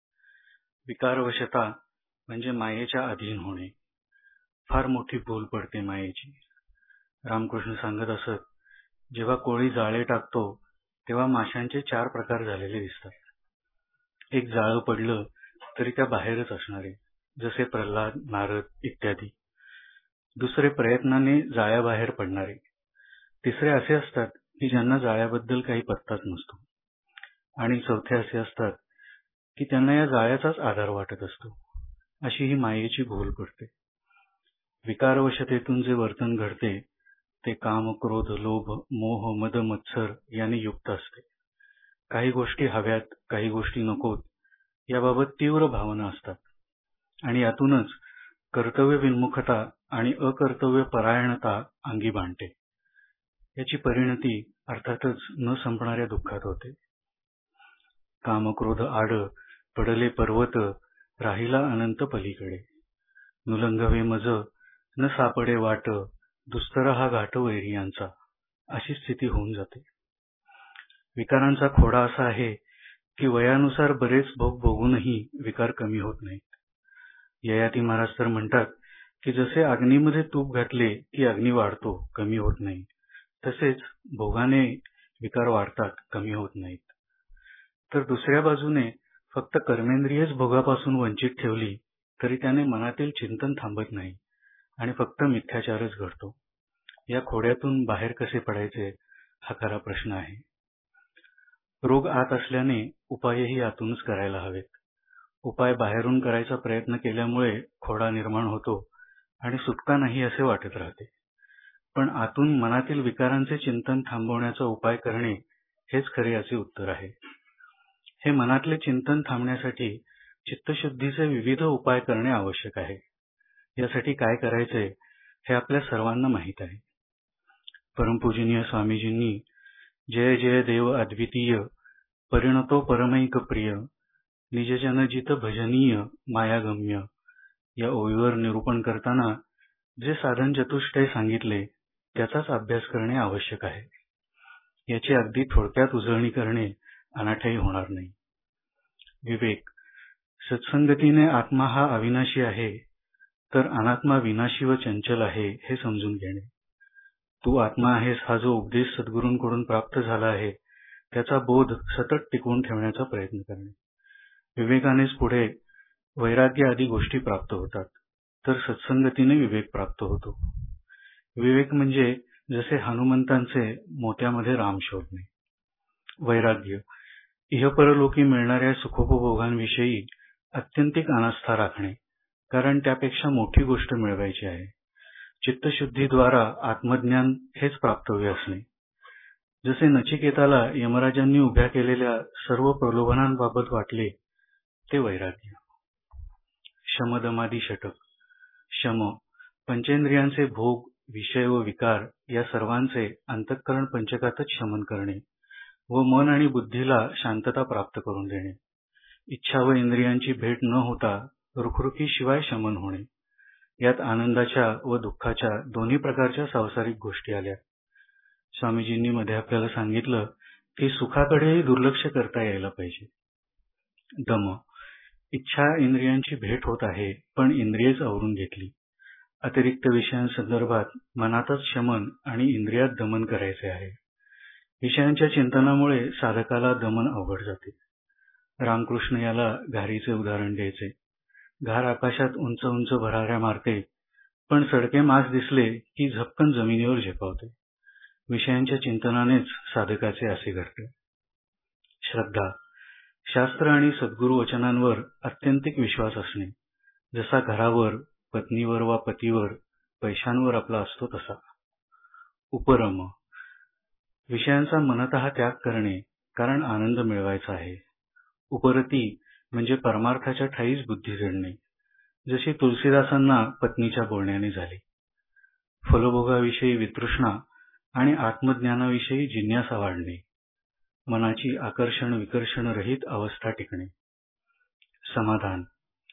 [SPEAKER 4] विकारवशता म्हणजे मायेच्या अधीन होणे. फार मोठी भूल पडते मायेची. रामकृष्ण सांगत असत, जेव्हा कोळी जाळे टाकतो तेव्हा माशांचे चार प्रकार झालेले दिसतात. एक जाळं पडलं तरी त्या बाहेरच असणारे, जसे प्रल्हाद, नारद इत्यादी. दुसरे प्रयत्नाने जाळ्याबाहेर पडणारे. तिसरे असे असतात की ज्यांना जाळ्याबद्दल काही पत्ताच नसतो. आणि चौथे असे असतात की त्यांना या जाळ्याचाच आधार वाटत असतो. अशी ही मायेची भूल पडते. विकारवशतेतून जे वर्तन घडते ते काम, क्रोध, लोभ, मोह, मद, मत्सर याने युक्त असते. काही गोष्टी हव्यात, काही गोष्टी नकोत याबाबत तीव्र भावना असतात, आणि यातूनच कर्तव्य विन्मुखता आणि अकर्तव्य परायणता अंगी बांधते. याची परिणती अर्थातच न संपणाऱ्या दुःखात होते. काम, क्रोध आड, पडले पर्वत, राहिला अनंत पलीकडे. नुलंघवे मज, न सापडे वाट, दुस्तर हा घाट वैरियांचा, अशी स्थिती होऊन जाते. विकारांचा खोडा असा आहे की वयानुसार बरेच भोग भोगूनही विकार कमी होत नाहीत. ययाती महाराज तर म्हणतात की जसे अग्नीमध्ये तूप घातले की अग्नी वाढतो, कमी होत नाही, तसेच भोगाने विकार वाढतात, कमी होत नाहीत. तर दुसऱ्या बाजूने फक्त कर्मेंद्रियच भोगापासून वंचित ठेवली तरी त्याने मनातील चिंतन थांबत नाही आणि फक्त मिथ्याचारच घडतो. या खोड्यातून बाहेर कसे पडायचे हा खरा प्रश्न आहे. रोग आत असल्याने उपायही आतूनच करायला हवेत. उपाय बाहेरून करायचा प्रयत्न केल्यामुळे खोडा निर्माण होतो आणि सुटका नाही असे वाटत राहते. पण आतून मनातील विकारांचे चिंतन थांबवण्याचा उपाय करणे हेच खरे याचे उत्तर आहे. हे मनातले चिंतन थांबण्यासाठी चित्तशुद्धीचे विविध उपाय करणे आवश्यक आहे. यासाठी काय करायचे हे आपल्या सर्वांना माहीत आहे. परमपूजनीय स्वामीजींनी जय जय देव अद्वितीय, परिणतो परमैक प्रिय, निजजनजित भजनीय मायागम्य या ओळीवर निरूपण करताना जे साधन चतुष्टय सांगितले त्याचाच अभ्यास करणे आवश्यक आहे. याची अगदी थोडक्यात उजळणी करणे अनाठही होणार नाही. विवेक. सत्संगतीने आत्मा हा अविनाशी आहे, तर अनात्मा विनाशी व चंचल आहे हे समजून घेणे. तू आत्मा आहेस हा जो उपदेश सद्गुरूंकडून प्राप्त झाला आहे त्याचा बोध सतत टिकवून ठेवण्याचा प्रयत्न करणे. विवेकानेच पुढे वैराग्य आदी गोष्टी प्राप्त होतात, तर सत्संगतीने विवेक प्राप्त होतो. विवेक म्हणजे जसे हनुमंतांचे मोत्यामध्ये राम शोधणे. वैराग्य. इहपरलोकी मिळणाऱ्या सुखोपभोगांविषयी अत्यंतिक अनास्था राखणे, कारण त्यापेक्षा मोठी गोष्ट मिळवायची आहे. चित्तशुद्धीद्वारा आत्मज्ञान हेच प्राप्तव्य असणे. जसे नचिकेताला यमराजांनी उभ्या केलेल्या सर्व प्रलोभनांबाबत वाटले ते वैराग्य. शमदमादी षटक. शम. पंचेंद्रियांचे भोग, विषय व विकार या सर्वांचे अंतःकरण पंचकातच शमन करणे व मन आणि बुद्धीला शांतता प्राप्त करून देणे. इच्छा व इंद्रियांची भेट न होता रुखरुखीशिवाय शमन होणे. यात आनंदाच्या व दुःखाच्या दोन्ही प्रकारच्या सांसारिक गोष्टी आल्या. स्वामीजींनी मध्ये आपल्याला सांगितलं की सुखाकडेही दुर्लक्ष करता यायला पाहिजे. दम. इच्छा इंद्रियांची भेट होत आहे, पण इंद्रियच आवरून घेतली. अतिरिक्त विषयांसंदर्भात मनातच शमन आणि इंद्रियात दमन करायचे आहे. विषयांच्या चिंतनामुळे साधकाला दमन अवघड जाते. रामकृष्ण याला घारीचे उदाहरण द्यायचे. घार आकाशात उंच उंच भराऱ्या मारते, पण सडके मास दिसले की झपकन जमिनीवर झेपावते. विषयांच्या चिंतनानेच साधकाचे असे घडते. श्रद्धा, शास्त्र आणि सद्गुरू वचनांवर अत्यंतिक विश्वास असणे, जसा घरावर, पत्नीवर वा पतीवर, पैशांवर आपला असतो तसा. उपरम, विषयांचा मनतः त्याग करणे, कारण आनंद मिळवायचा आहे. उपरती म्हणजे परमार्थाच्या ठाईच बुद्धी जडणे, जशी तुलसीदासांना पत्नीच्या बोलण्याने झाली. फलभोगाविषयी वितृष्णा आणि आत्मज्ञानाविषयी जिज्ञासा वाढणे, मनाची आकर्षण विकर्षण रहित अवस्था टिकणे. समाधान,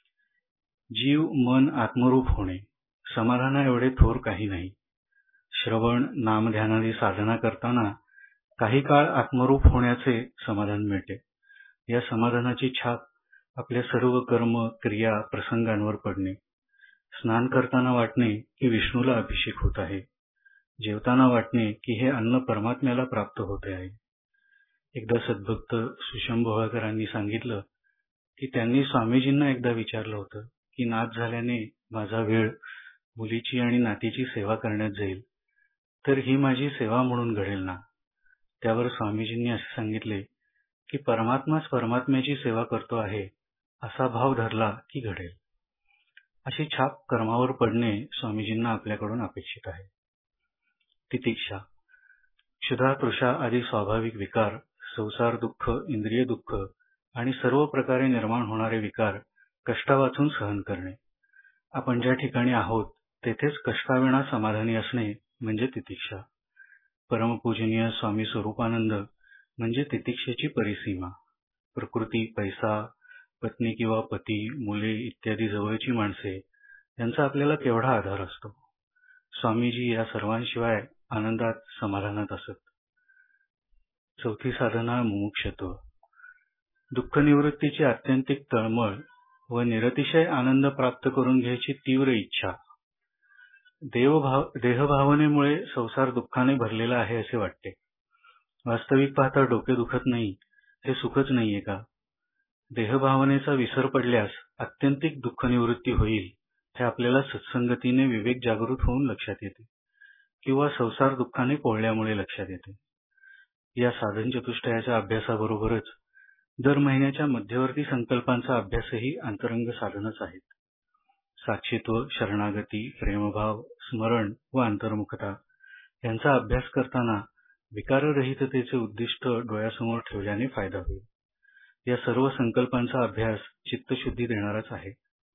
[SPEAKER 4] जीव मन आत्मरूप होणे, समाधाना एवढे थोर काही नाही. श्रवण नामध्यानादी साधना करताना काही काळ आत्मरूप होण्याचे समाधान मिळते. या समाधानाची छाप आपल्या सर्व कर्म क्रिया प्रसंगांवर पडणे. स्नान करताना वाटणे की विष्णूला अभिषेक होत आहे, जेवताना वाटणे की हे अन्न परमात्म्याला प्राप्त होते आहे. एकदा सद्भक्त सुशंभोळकरांनी सांगितलं की त्यांनी स्वामीजींना एकदा विचारलं होतं की नाथ झाल्याने माझा वेळ मुलीची आणि नातीची सेवा करण्यात जाईल, तर ही माझी सेवा म्हणून घडेल ना? त्यावर स्वामीजींनी असे सांगितले की परमात्माच परमात्म्याची सेवा करतो आहे असा भाव धरला की घडेल. अशी छाप कर्मावर पडणे स्वामीजींना आपल्याकडून अपेक्षित आहे. तितिक्षा, क्षुधा तृषा आदी स्वाभाविक विकार, संसार दुःख, इंद्रिय दुःख आणि सर्व प्रकारे निर्माण होणारे विकार कष्टावाचून सहन करणे. आपण ज्या ठिकाणी आहोत तेथेच कष्टाविना समाधानी असणे म्हणजे तितिक्षा. परमपूजनीय स्वामी स्वरूपानंद म्हणजे तितिक्षेची परिसीमा. प्रकृती, पैसा, पत्नी किंवा पती, मुले इत्यादी जवळची माणसे यांचा आपल्याला केवढा आधार असतो. स्वामीजी या सर्वांशिवाय आनंदात समाधानात असत. चौथी साधना मुमुक्षत्व, दुःख निवृत्तीची आत्यंतिक तळमळ व निरतिशय आनंद प्राप्त करून घ्यायची तीव्र इच्छा. देवभाव देहभावनेमुळे संसार दुःखाने भरलेला आहे असे वाटते. वास्तविक पाहता डोके दुखत नाही हे सुखच नाहीये का? देहभावनेचा विसर पडल्यास आत्यंतिक दुःख निवृत्ती होईल हे आपल्याला सत्संगतीने विवेक जागृत होऊन लक्षात येते किंवा संसार दुःखाने पोळल्यामुळे लक्षात येते. या साधन चतुष्टयाच्या अभ्यासाबरोबरच दर महिन्याच्या मध्यवर्ती संकल्पांचा अभ्यासही अंतरंग साधनच आहेत. साक्षीत्व, शरणागती, प्रेमभाव, स्मरण व अंतर्मुखता यांचा अभ्यास करताना विकाररहिततेचे उद्दिष्ट डोळ्यासमोर ठेवल्याने फायदा होईल. या सर्व संकल्पांचा अभ्यास चित्तशुद्धी देणारच आहे.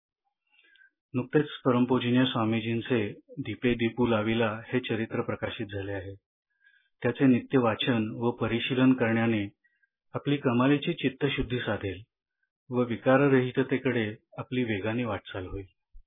[SPEAKER 4] नुकतेच परमपूजनीय स्वामीजींचे दीपे दीपू लाविला हे चरित्र प्रकाशित झाले आहे. त्याचे नित्य वाचन व परिशीलन करण्याने आपली कमालीची चित्तशुद्धी साधेल व विकाररहिततेकडे आपली वेगाने वाटचाल होईल.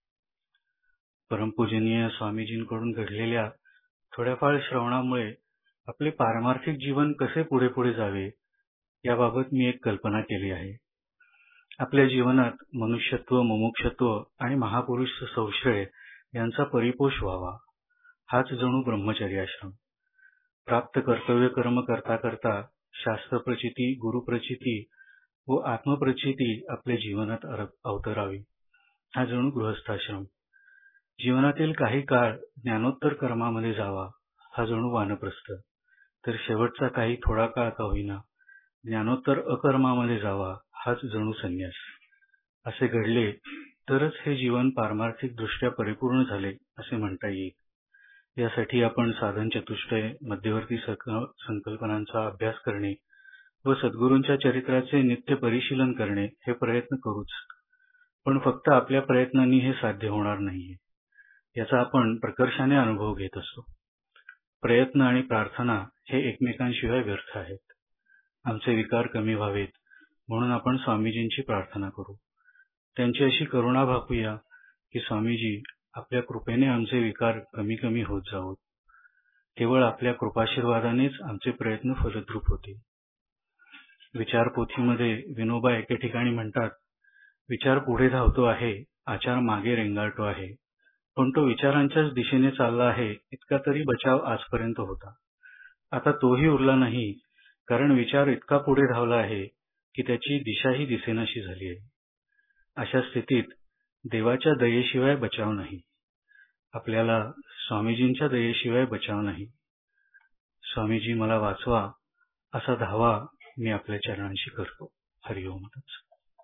[SPEAKER 4] परमपूजनीय स्वामीजींकडून घडलेल्या थोड्याफार श्रवणामुळे आपले पारमार्थिक जीवन कसे पुढे पुढे जावे याबाबत मी एक कल्पना केली आहे. आपल्या जीवनात मनुष्यत्व, मुमुक्षत्व आणि महापुरुष संशय यांचा परिपोष व्हावा, हाच जणू ब्रह्मचर्याश्रम. प्राप्त कर्तव्य कर्म करता करता शास्त्रप्रचिती, गुरुप्रचिती व आत्मप्रचिती आपल्या जीवनात अवतरावी, हा जणू गृहस्थाश्रम. जीवनातील काही काळ ज्ञानोत्तर कर्मामध्ये जावा, हा जणू वानप्रस्थ. तर शेवटचा काही थोडा काळ का होईना ज्ञानोत्तर अकर्मामध्ये जावा, हाच जणू संन्यास. असे घडले तरच हे जीवन पारमार्थिक दृष्ट्या परिपूर्ण झाले असे म्हणता येईल. यासाठी आपण साधन चतुष्टय, मध्यवर्ती संकल्पनांचा अभ्यास करणे व सद्गुरूंच्या चरित्राचे नित्य परिशीलन करणे हे प्रयत्न करूच. पण फक्त आपल्या प्रयत्नांनी हे साध्य होणार नाहीये, याचा आपण प्रकर्षाने अनुभव घेत असतो. प्रयत्न आणि प्रार्थना हे एकमेकांशिवाय व्यर्थ आहेत. आमचे विकार कमी व्हावेत म्हणून आपण स्वामीजींची प्रार्थना करू. त्यांची अशी करुणा भापूया की स्वामीजी आपल्या कृपेने आमचे विकार कमी कमी होत जावोत. केवळ आपल्या कृपाशीर्वादानेच आमचे प्रयत्न फलद्रूप होतील. विचारपोथीमध्ये विनोबा एके ठिकाणी म्हणतात, विचार पुढे धावतो आहे, आचार मागे रेंगाळतो आहे, पण तो विचारांच्याच दिशेने चालला आहे इतका तरी बचाव आजपर्यंत होता. आता तोही उरला नाही, कारण विचार इतका पुढे धावला आहे की त्याची दिशाही दिसेनाशी झाली आहे. अशा स्थितीत देवाच्या दयेशिवाय बचाव नाही, आपल्याला स्वामीजींच्या दयेशिवाय बचाव नाही. स्वामीजी मला वाचवा असा धावा मी आपल्या चरणांशी करतो. हरिओमच.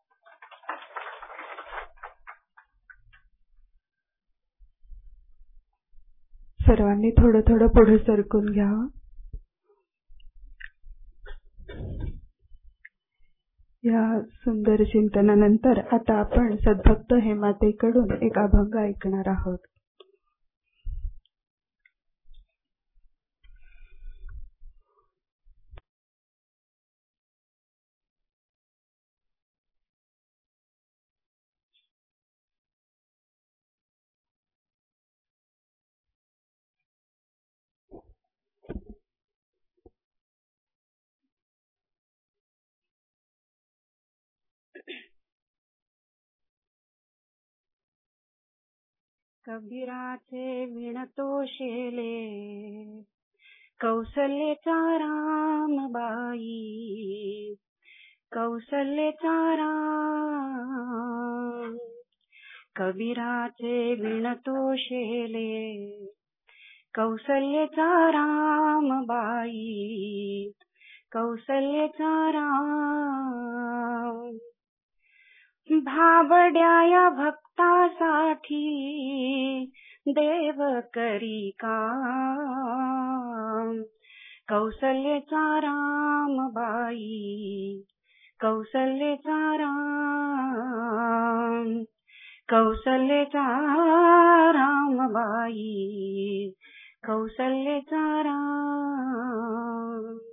[SPEAKER 1] सर्वांनी थोडं थोडं पुढे सरकून घ्यावं. या सुंदर चिंतनानंतर आता आपण सद्भक्त हेमातेकडून एक अभंग ऐकणार आहोत.
[SPEAKER 3] कबीराचे विणतो शेले, कौसल्याचा रामबाई, कौसल्याचा राम. कबीराचे विणतो शेले, कौसल्याचा रामबाई, कौसल्याचा राम. भाबड्या या भक्तासाठी देव करी काम, कौसल्याचा रामबाई, कौसल्याचा राम. कौसल्याचा रामबाई, कौसल्याचा राम.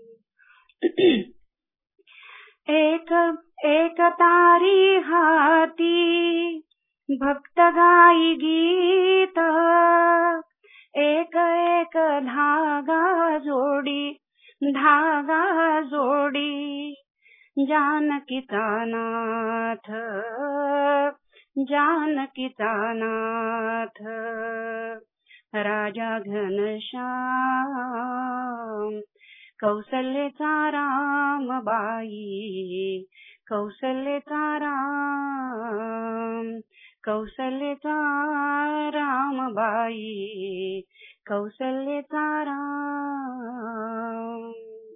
[SPEAKER 3] एक एक तारी हाती भक्त गाई गीत, एक एक धागा जोडी, धागा जोडी. जानकीचा नाथ, जानकीचा नाथ, राजा घनश्याम, कौसल्याचा रामबाई, कौसल्याचा राम. कौसल्याचा रामबाई, कौसल्याचा राम.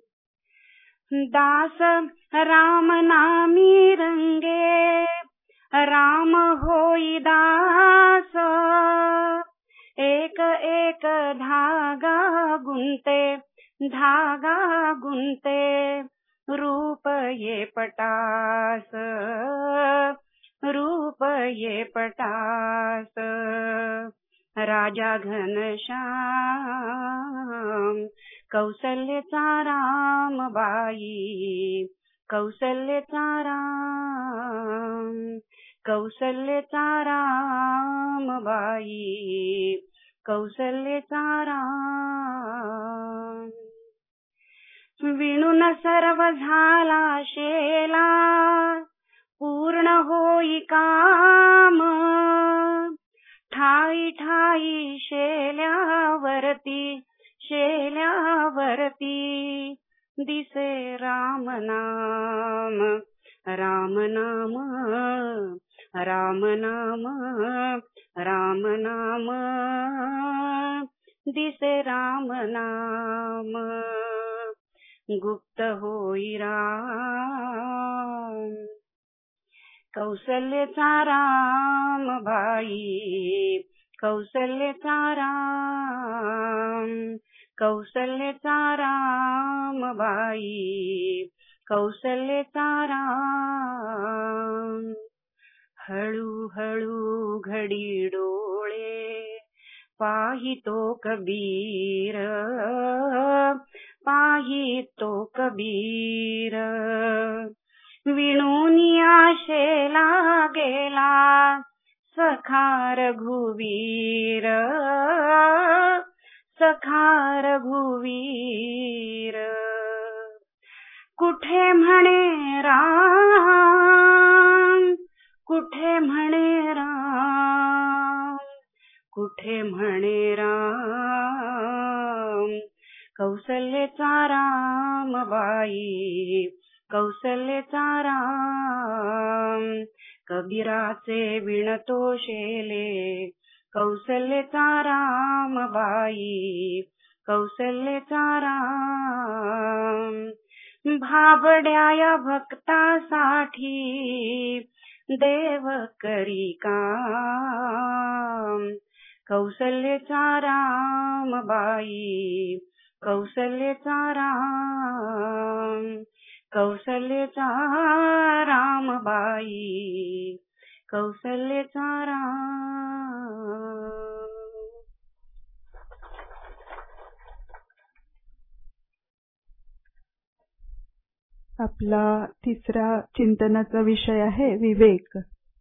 [SPEAKER 3] दास राम नामी रंगे, राम होई दास, एक एक धागा गुंते, धागा गुंते. रूप ये पटास, रूप ये पटास, राजा घनश्याम, कौसल्याचा रामबाई, कौसल्याचा राम. कौसल्याचा रामबाई, कौसल्याचा राम. विणून सर्व झाला शेला, पूर्ण होई काम, ठाई ठाई शेल्यावरती, शेल्यावरती. दिसे राम नाम, राम नाम, राम नाम, राम नाम. दिसे राम नाम, गुप्त होई राम. कौसल्याचा रामबाई, कौसल्याचा राम. कौसल्याचा रामबाई, कौसल्याचा राम. हळू हळू घडी डोळे, पाहितो कबीर, पाहितो कबीर. विणूनिया शेला गेला, सखा रघुवीर, सखा रघुवीर. कुठे म्हणे राम, कुठे म्हणे राम, कुठे म्हणे राम. कौसल्याचा रामबाई, कौसल्याचा राम. कबीराचे विणतो शेले, कौसल्याचा रामबाई, कौसल्याचा राम. भाबड्या भक्तासाठी देव करी काम. कौसल्याचा रामबाई कौसल्याचा राम, कौसल्याचा रामबाई कौसल्याचा राम.
[SPEAKER 1] आपला तिसरा चिंतनाचा विषय आहे विवेक.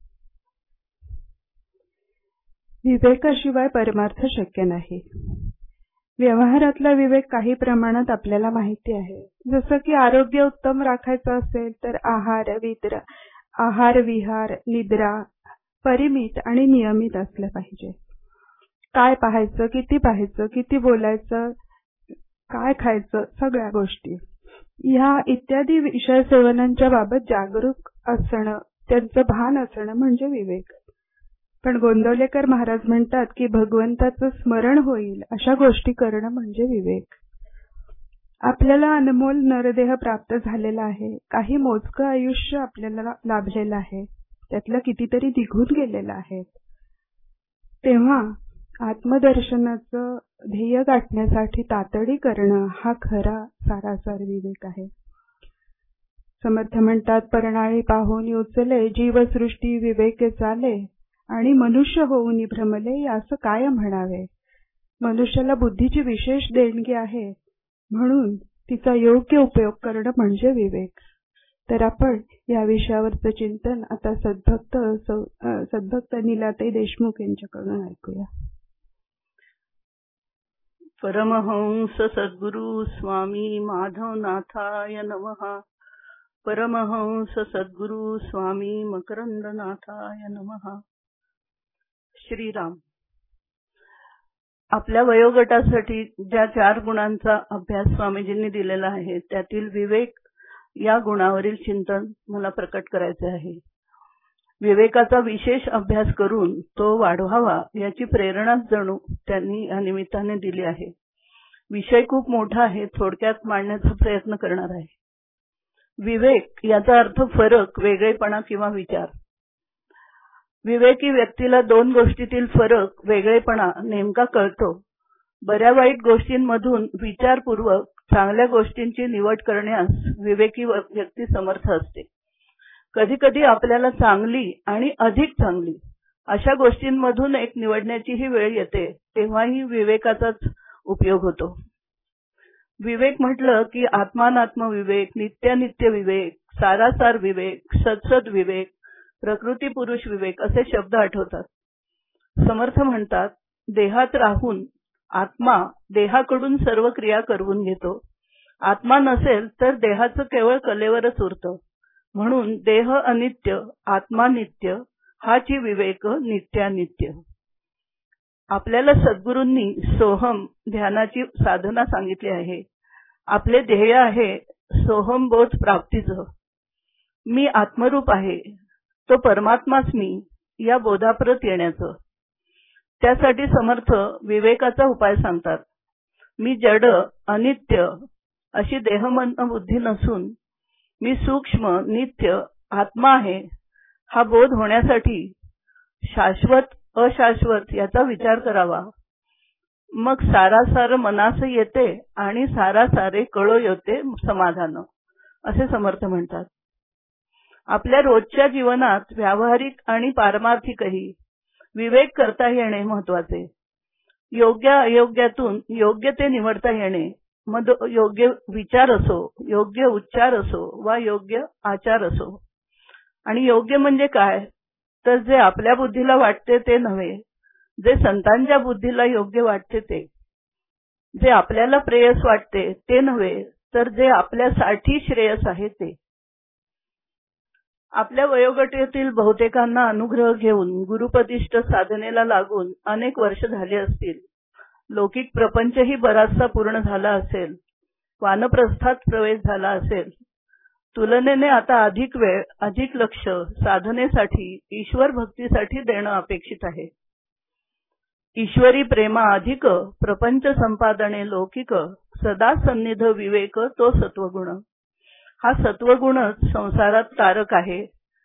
[SPEAKER 1] विवेकाशिवाय परमार्थ शक्य नाही. व्यवहारातला विवेक काही प्रमाणात आपल्याला माहिती आहे. जसं की आरोग्य उत्तम राखायचं असेल तर आहार विद्रा आहार विहार निद्रा परिमित आणि नियमित असलं पाहिजे. काय पाहायचं, किती पाहायचं, किती बोलायचं, काय खायचं, सगळ्या गोष्टी ह्या इत्यादी विषय सेवनांच्या बाबत जागरूक असणं, त्यांचं भान असणं म्हणजे विवेक. पण गोंदवलेकर महाराज म्हणतात की भगवंताचं स्मरण होईल अशा गोष्टी करणं म्हणजे विवेक. आपल्याला अनमोल नरदेह प्राप्त झालेला आहे. काही मोजकं आयुष्य आपल्याला लाभलेलं आहे. त्यातलं कितीतरी निघून गेलेलं आहे. तेव्हा आत्मदर्शनाचं ध्येय गाठण्यासाठी तातडी करणं हा खरा सारासार विवेक आहे. समर्थ म्हणतात परनाळी पाहून उचले जीवसृष्टी विवेक चाले आणि मनुष्य होऊन भ्रमले असं काय म्हणावे. मनुष्याला बुद्धीची विशेष देणगी आहे म्हणून तिचा योग्य उपयोग करणं म्हणजे विवेक. तर आपण या विषयावरचं चिंतन आता सद्भक्त सद्भक्त नीलाताई देशमुख यांच्याकडून ऐकूया.
[SPEAKER 5] परमहंस सद्गुरु स्वामी माधवनाथाय नमः. परमहंस सद्गुरु स्वामी मकरंदनाथाय नमः. श्रीराम. आपल्या वयोगटासाठी ज्या चार गुणांचा अभ्यास स्वामीजींनी दिलेला आहे त्यातील विवेक या गुणावरील चिंतन मला प्रकट करायचे आहे. विवेकाचा विशेष अभ्यास करून तो वाढवावा याची प्रेरणाच जणू त्यांनी या निमित्ताने दिली आहे. विषय खूप मोठा आहे, थोडक्यात मांडण्याचा प्रयत्न करणार आहे. विवेक याचा अर्थ फरक, वेगळेपणा किंवा विचार. विवेकी व्यक्तीला दोन गोष्टीतील फरक, वेगळेपणा नेमका कळतो. बऱ्या वाईट गोष्टींमधून विचारपूर्वक चांगल्या गोष्टींची निवड करण्यास विवेकी व्यक्ती समर्थ असते. कधी कधी आपल्याला चांगली आणि अधिक चांगली अशा गोष्टींमधून एक निवडण्याचीही वेळ येते, तेव्हाही विवेकाचाच उपयोग होतो. विवेक म्हटलं की आत्मानात्म विवेक, नित्यानित्य विवेक, सारासार विवेक, सदसद विवेक, प्रकृती पुरुष विवेक असे शब्द आठवतात. समर्थ म्हणतात देहात राहून आत्मा देहाकडून सर्व क्रिया करवून घेतो. आत्मा नसेल तर देहाचं केवळ कलेवरच उरतं. म्हणून देह अनित्य, आत्मा नित्य, हाची विवेक नित्यानित्य. आपल्याला सद्गुरूंनी सोहम ध्यानाची साधना सांगितली आहे. आपले ध्येय आहे सोहम बोध प्राप्तीचं. मी आत्मरूप आहे, तो परमात्माच मी या बोधाप्रत येण्याचं. त्यासाठी समर्थ विवेकाचा उपाय सांगतात. मी जड अनित्य अशी देहमन बुद्धी नसून मी सूक्ष्म नित्य आत्मा आहे हा बोध होण्यासाठी शाश्वत अशाश्वत याचा विचार करावा. मग सारासार मनास येते आणि सारासारे कळो येते समाधान, असे समर्थ म्हणतात. आपल्या रोजच्या जीवनात व्यावहारिक आणि पारमार्थिकही विवेक करता येणे महत्वाचे. योग्य अयोग्यातून योग्य ते निवडता येणे, मग योग्य विचार असो, योग्य उच्चार असो वा योग्य आचार असो. आणि योग्य म्हणजे काय, तर जे आपल्या बुद्धीला वाटते ते नव्हे, जे संतांच्या बुद्धीला योग्य वाटते ते. जे आपल्याला प्रेयस वाटते ते नव्हे, तर जे आपल्यासाठी श्रेयस आहे ते. आपल्या वयोगटातील बहुतेकांना अनुग्रह घेऊन गुरुपदिष्ठ साधनेला लागून अनेक वर्ष झाली असतील. लौकिक प्रपंचही बराचसा पूर्ण झाला असेल. वानप्रस्थात प्रवेश झाला असेल. तुलनेने आता अधिक वेळ, अधिक लक्ष साधनेसाठी, ईश्वर भक्तीसाठी देणं अपेक्षित आहे. ईश्वरी प्रेमा अधिक, प्रपंच संपादने लौकिक, सदा सन्निध विवेक तो सत्वगुण. हा सत्वगुणच संसारात तारक आहे.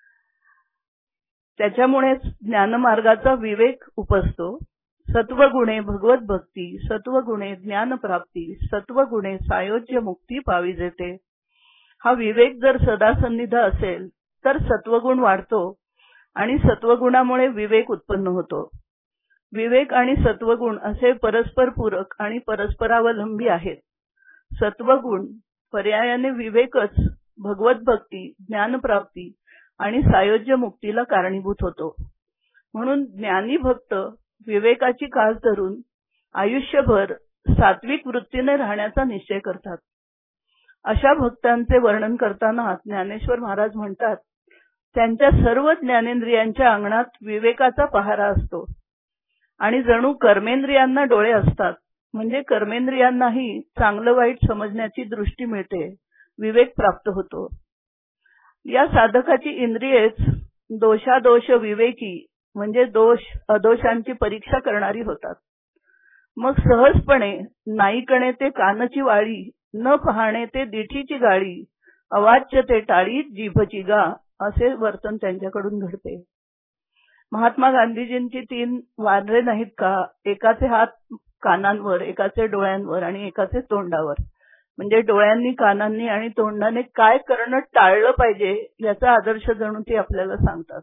[SPEAKER 5] त्याच्यामुळेच ज्ञानमार्गाचा विवेक उपसतो. सत्वगुणे भगवत भक्ती, सत्वगुणे ज्ञानप्राप्ती, सत्वगुणे सायोज्य मुक्ती पाविजेते. हा विवेक जर सदा सन्निध असेल तर सत्वगुण वाढतो आणि सत्वगुणामुळे विवेक उत्पन्न होतो. विवेक आणि सत्वगुण असे परस्पर पूरक आणि परस्परावलंबी आहेत. सत्वगुण पर्यायाने विवेकच भगवत भक्ती, ज्ञानप्राप्ती आणि सायोज्य मुक्तीला कारणीभूत होतो. म्हणून ज्ञानी भक्त विवेकाची कास धरून आयुष्यभर सात्विक वृत्तीने राहण्याचा निश्चय करतात. अशा भक्तांचे वर्णन करताना ज्ञानेश्वर महाराज म्हणतात, त्यांच्या सर्व ज्ञानेंद्रियांच्या अंगणात विवेकाचा पहारा असतो आणि जणू कर्मेंद्रियांना डोळे असतात. म्हणजे कर्मेंद्रियांनाही चांगलं वाईट समजण्याची दृष्टी मिळते, विवेक प्राप्त होतो. या साधकाची इंद्रियेच दोषादोष विवेकी म्हणजे दोष अदोषांची परीक्षा करणारी होतात. मग सहजपणे नाईकणे ते कानची वाळी, न पाहणे ते दिठीची गाळी, अवाच्य ते टाळी जिभची गा असे वर्तन त्यांच्याकडून घडते. महात्मा गांधीजींची तीन वानरे नाहीत का? एकाचे हात कानांवर, एकाचे डोळ्यांवर आणि एकाचे तोंडावर. म्हणजे डोळ्यांनी, कानांनी आणि तोंडाने काय करणं टाळलं पाहिजे याचा आदर्श जणू ते आपल्याला सांगतात.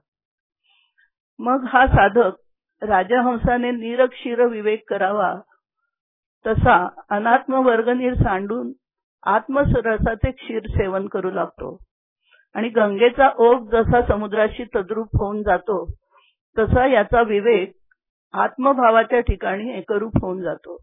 [SPEAKER 5] मग हा साधक राजहंसाने निरक्षीर विवेक करावा तसा अनात्म वर्गनीर सांडून आत्मरसाचे क्षीर सेवन करू लागतो आणि गंगेचा ओघ जसा समुद्राशी तद्रूप होऊन जातो तसा याचा विवेक आत्मभावाच्या ठिकाणी एकरूप होऊन जातो.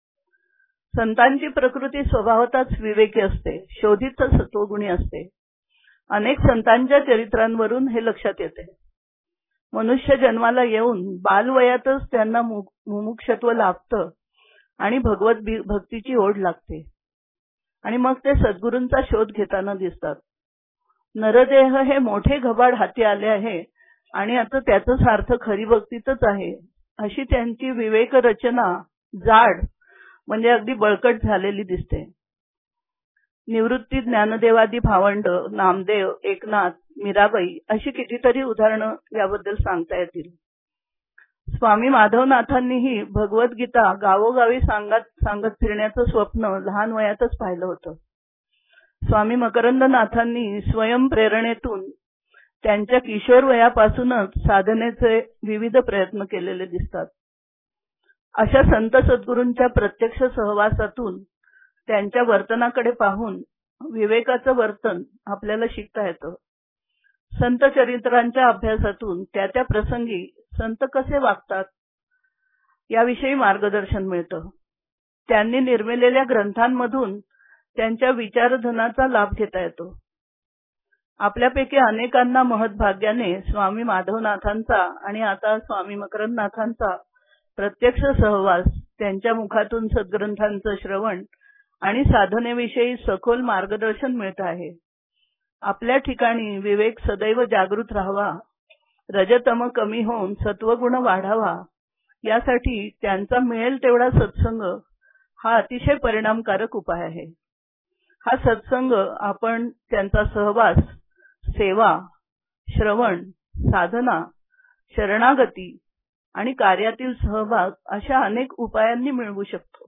[SPEAKER 5] संतांची प्रकृती स्वभावतःच विवेकी असते, शोधित सत्वगुणी असते. अनेक संतांच्या चरित्रांवरून हे लक्षात येते. मनुष्य जन्माला येऊन बालवयातच त्यांना मुमुक्षत्व लाभतं आणि भगवत भक्तीची ओढ लागते आणि मग ते सद्गुरूंचा शोध घेताना दिसतात. नरदेह हे मोठे घबाड हाती आले आहे आणि आता त्याचं सार्थ खरी भक्तीतच आहे अशी त्यांची विवेक रचना जाड म्हणजे अगदी बळकट झालेली दिसते. निवृत्ती ज्ञानदेवादी भावंड, नामदेव, एकनाथ, मीराबाई अशी कितीतरी उदाहरणं याबद्दल सांगता येतील. स्वामी माधवनाथांनीही भगवद्गीता गावोगावी सांगत सांगत फिरण्याचं स्वप्न लहान वयातच पाहिलं होतं. स्वामी मकरंदनाथांनी स्वयंप्रेरणेतून त्यांच्या किशोर वयापासूनच साधनेचे विविध प्रयत्न केलेले दिसतात. अशा संत सद्गुरूंच्या प्रत्यक्ष सहवासातून त्यांच्या वर्तनाकडे पाहून विवेकाचं वर्तन आपल्याला शिकता येतं. संत चरित्रांच्या अभ्यासातून त्या त्या प्रसंगी संत कसे वागतात याविषयी मार्गदर्शन मिळतं. त्यांनी निर्मिलेल्या ग्रंथांमधून त्यांच्या विचारधनाचा लाभ घेता येतो. आपल्यापैकी अनेकांना महत्भाग्याने स्वामी माधवनाथांचा आणि आता स्वामी मकरंदनाथांचा प्रत्यक्ष सहवास, त्यांच्या मुखातून सद्ग्रंथांचं श्रवण आणि साधनेविषयी सखोल मार्गदर्शन मिळत आहे. आपल्या ठिकाणी विवेक सदैव जागृत राहावा, रजतम कमी होऊन सत्वगुण वाढावा यासाठी त्यांचा मिळेल तेवढा सत्संग हा अतिशय परिणामकारक उपाय आहे. हा सत्संग आपण त्यांचा सहवास, सेवा, श्रवण, साधना, शरणागती आणि कार्यातील सहभाग अशा अनेक उपायांनी मिळवू शकतो.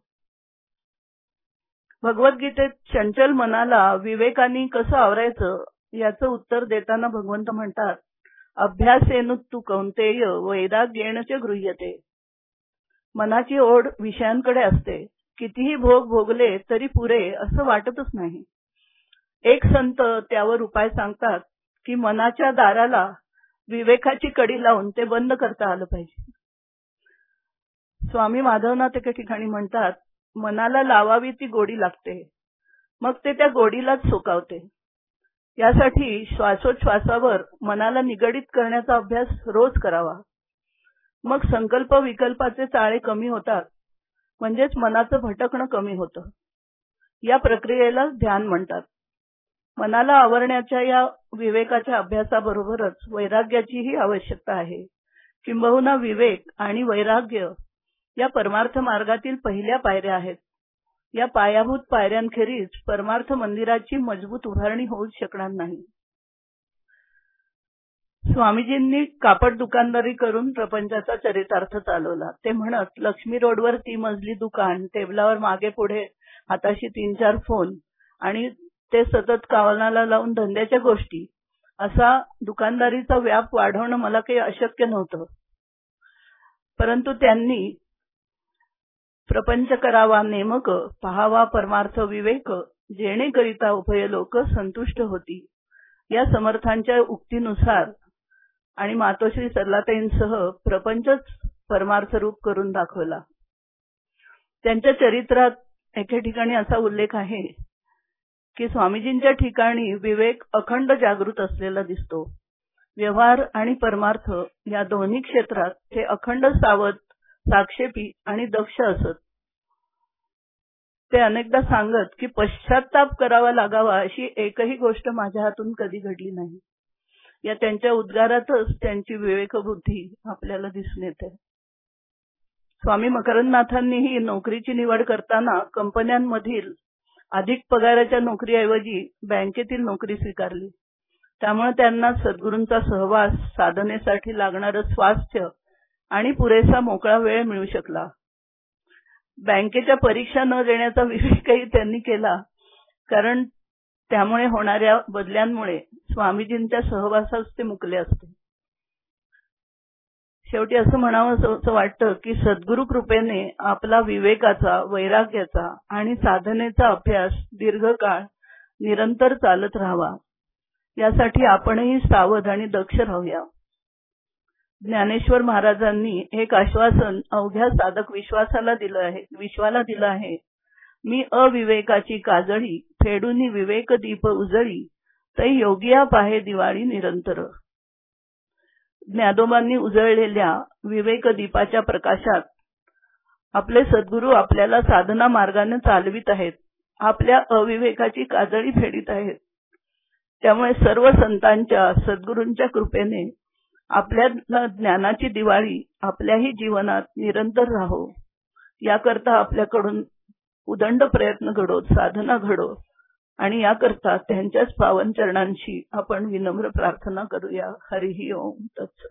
[SPEAKER 5] भगवद्गीतेत चंचल मनाला विवेकाने कसं आवरायचं याचं उत्तर देताना भगवंत म्हणतात, अभ्यासेनुत्तु कौंतेय वैराग्येण च गृह्यते. मनाची ओढ विषयांकडे असते. कितीही भोग भोगले तरी पुरे असं वाटतच नाही. एक संत त्यावर उपाय सांगतात की मनाच्या दाराला विवेकाची कडी लावून ते बंद करता आलं पाहिजे. स्वामी माधवनाथ एके ठिकाणी म्हणतात, मनाला लावावी ती गोडी लागते, मग ते त्या गोडीलाच सुकावते. यासाठी श्वासोच्छ्वासावर मनाला निगडीत करण्याचा अभ्यास रोज करावा. मग संकल्प विकल्पाचे चाळे कमी होतात, म्हणजेच मनाचं भटकणं कमी होतं. या प्रक्रियेला ध्यान म्हणतात. मनाला आवरण्याच्या या विवेकाच्या अभ्यासाबरोबरच वैराग्याचीही आवश्यकता आहे. किंबहुना विवेक आणि वैराग्य या परमार्थ मार्गातील पहिल्या पायऱ्या आहेत. या पायाभूत पायऱ्यांखेरीज परमार्थ मंदिराची मजबूत उभारणी होऊ शकणार नाही. स्वामीजींनी कापड दुकानदारी करून प्रपंचाचा चरितार्थ चालवला. ते म्हणत, लक्ष्मी रोडवर ती मजली दुकान, टेबलावर मागे पुढे हाताशी तीन चार फोन आणि ते सतत कानाला लावून धंद्याच्या गोष्टी, असा दुकानदारीचा व्याप वाढवणं मला काही अशक्य नव्हतं. परंतु त्यांनी प्रपंच करावा नेमक, पहावा परमार्थ विवेक, जेणेकरिता उभय लोक संतुष्ट होती, या समर्थांच्या उक्तीनुसार आणि मातोश्री सरलाताईंसह प्रपंचच परमार्थ रूप करून दाखवला. त्यांच्या चरित्रात एके ठिकाणी असा उल्लेख आहे की स्वामीजींच्या ठिकाणी विवेक अखंड जागृत असलेला दिसतो. व्यवहार आणि परमार्थ या दोन्ही क्षेत्रात ते अखंड सावध, साक्षेपी आणि दक्ष असत. ते अनेकदा सांगत की पश्चाताप करावा लागावा अशी एकही गोष्ट माझ्या हातून कधी घडली नाही. या त्यांच्या उद्गारातच त्यांची विवेकबुद्धी आपल्याला दिसून येते. स्वामी मकरंदनाथांनीही नोकरीची निवड करताना कंपन्यांमधील अधिक पगाराच्या नोकरीऐवजी बँकेतील नोकरी स्वीकारली. त्यामुळे त्यांना सद्गुरूंचा सहवास, साधनेसाठी लागणारं स्वास्थ्य आणि पुरेसा मोकळा वेळ मिळू शकला. बँकेच्या परीक्षा न देण्याचा विवेकही त्यांनी केला, कारण त्यामुळे होणाऱ्या बदल्यांमुळे स्वामीजींच्या सहवासास ते मुकले असते. शेवटी असं म्हणावं असं वाटतं की सद्गुरु कृपेने आपला विवेकाचा, वैराग्याचा आणि साधनेचा अभ्यास दीर्घकाळ निरंतर चालत राहावा, यासाठी आपणही सावध आणि दक्ष राहूया. ज्ञानेश्वर महाराजांनी एक आश्वासन अवघ्या साधक विश्वासाला दिलं आहे विश्वाला दिलं आहे. मी अविवेकाची काजळी, फेडूनी विवेक दीप उजळी, तै योगिया पाहे दिवाळी निरंतर. ज्ञानोबांनी उजळलेल्या विवेक दीपाच्या प्रकाशात आपले सद्गुरू आपल्याला साधना मार्गाने चालवित आहेत, आपल्या अविवेकाची काजळी फेडीत आहेत. त्यामुळे सर्व संतांच्या, सद्गुरूंच्या कृपेने आपल्या ज्ञानाची दिवाळी आपल्याही जीवनात निरंतर राहो, याकरता आपल्याकडून उदंड प्रयत्न घडो, साधना घडो आणि याकरता त्यांच्याच पावन चरणांशी आपण विनम्र प्रार्थना करूया. हरिही ओम तत्सत.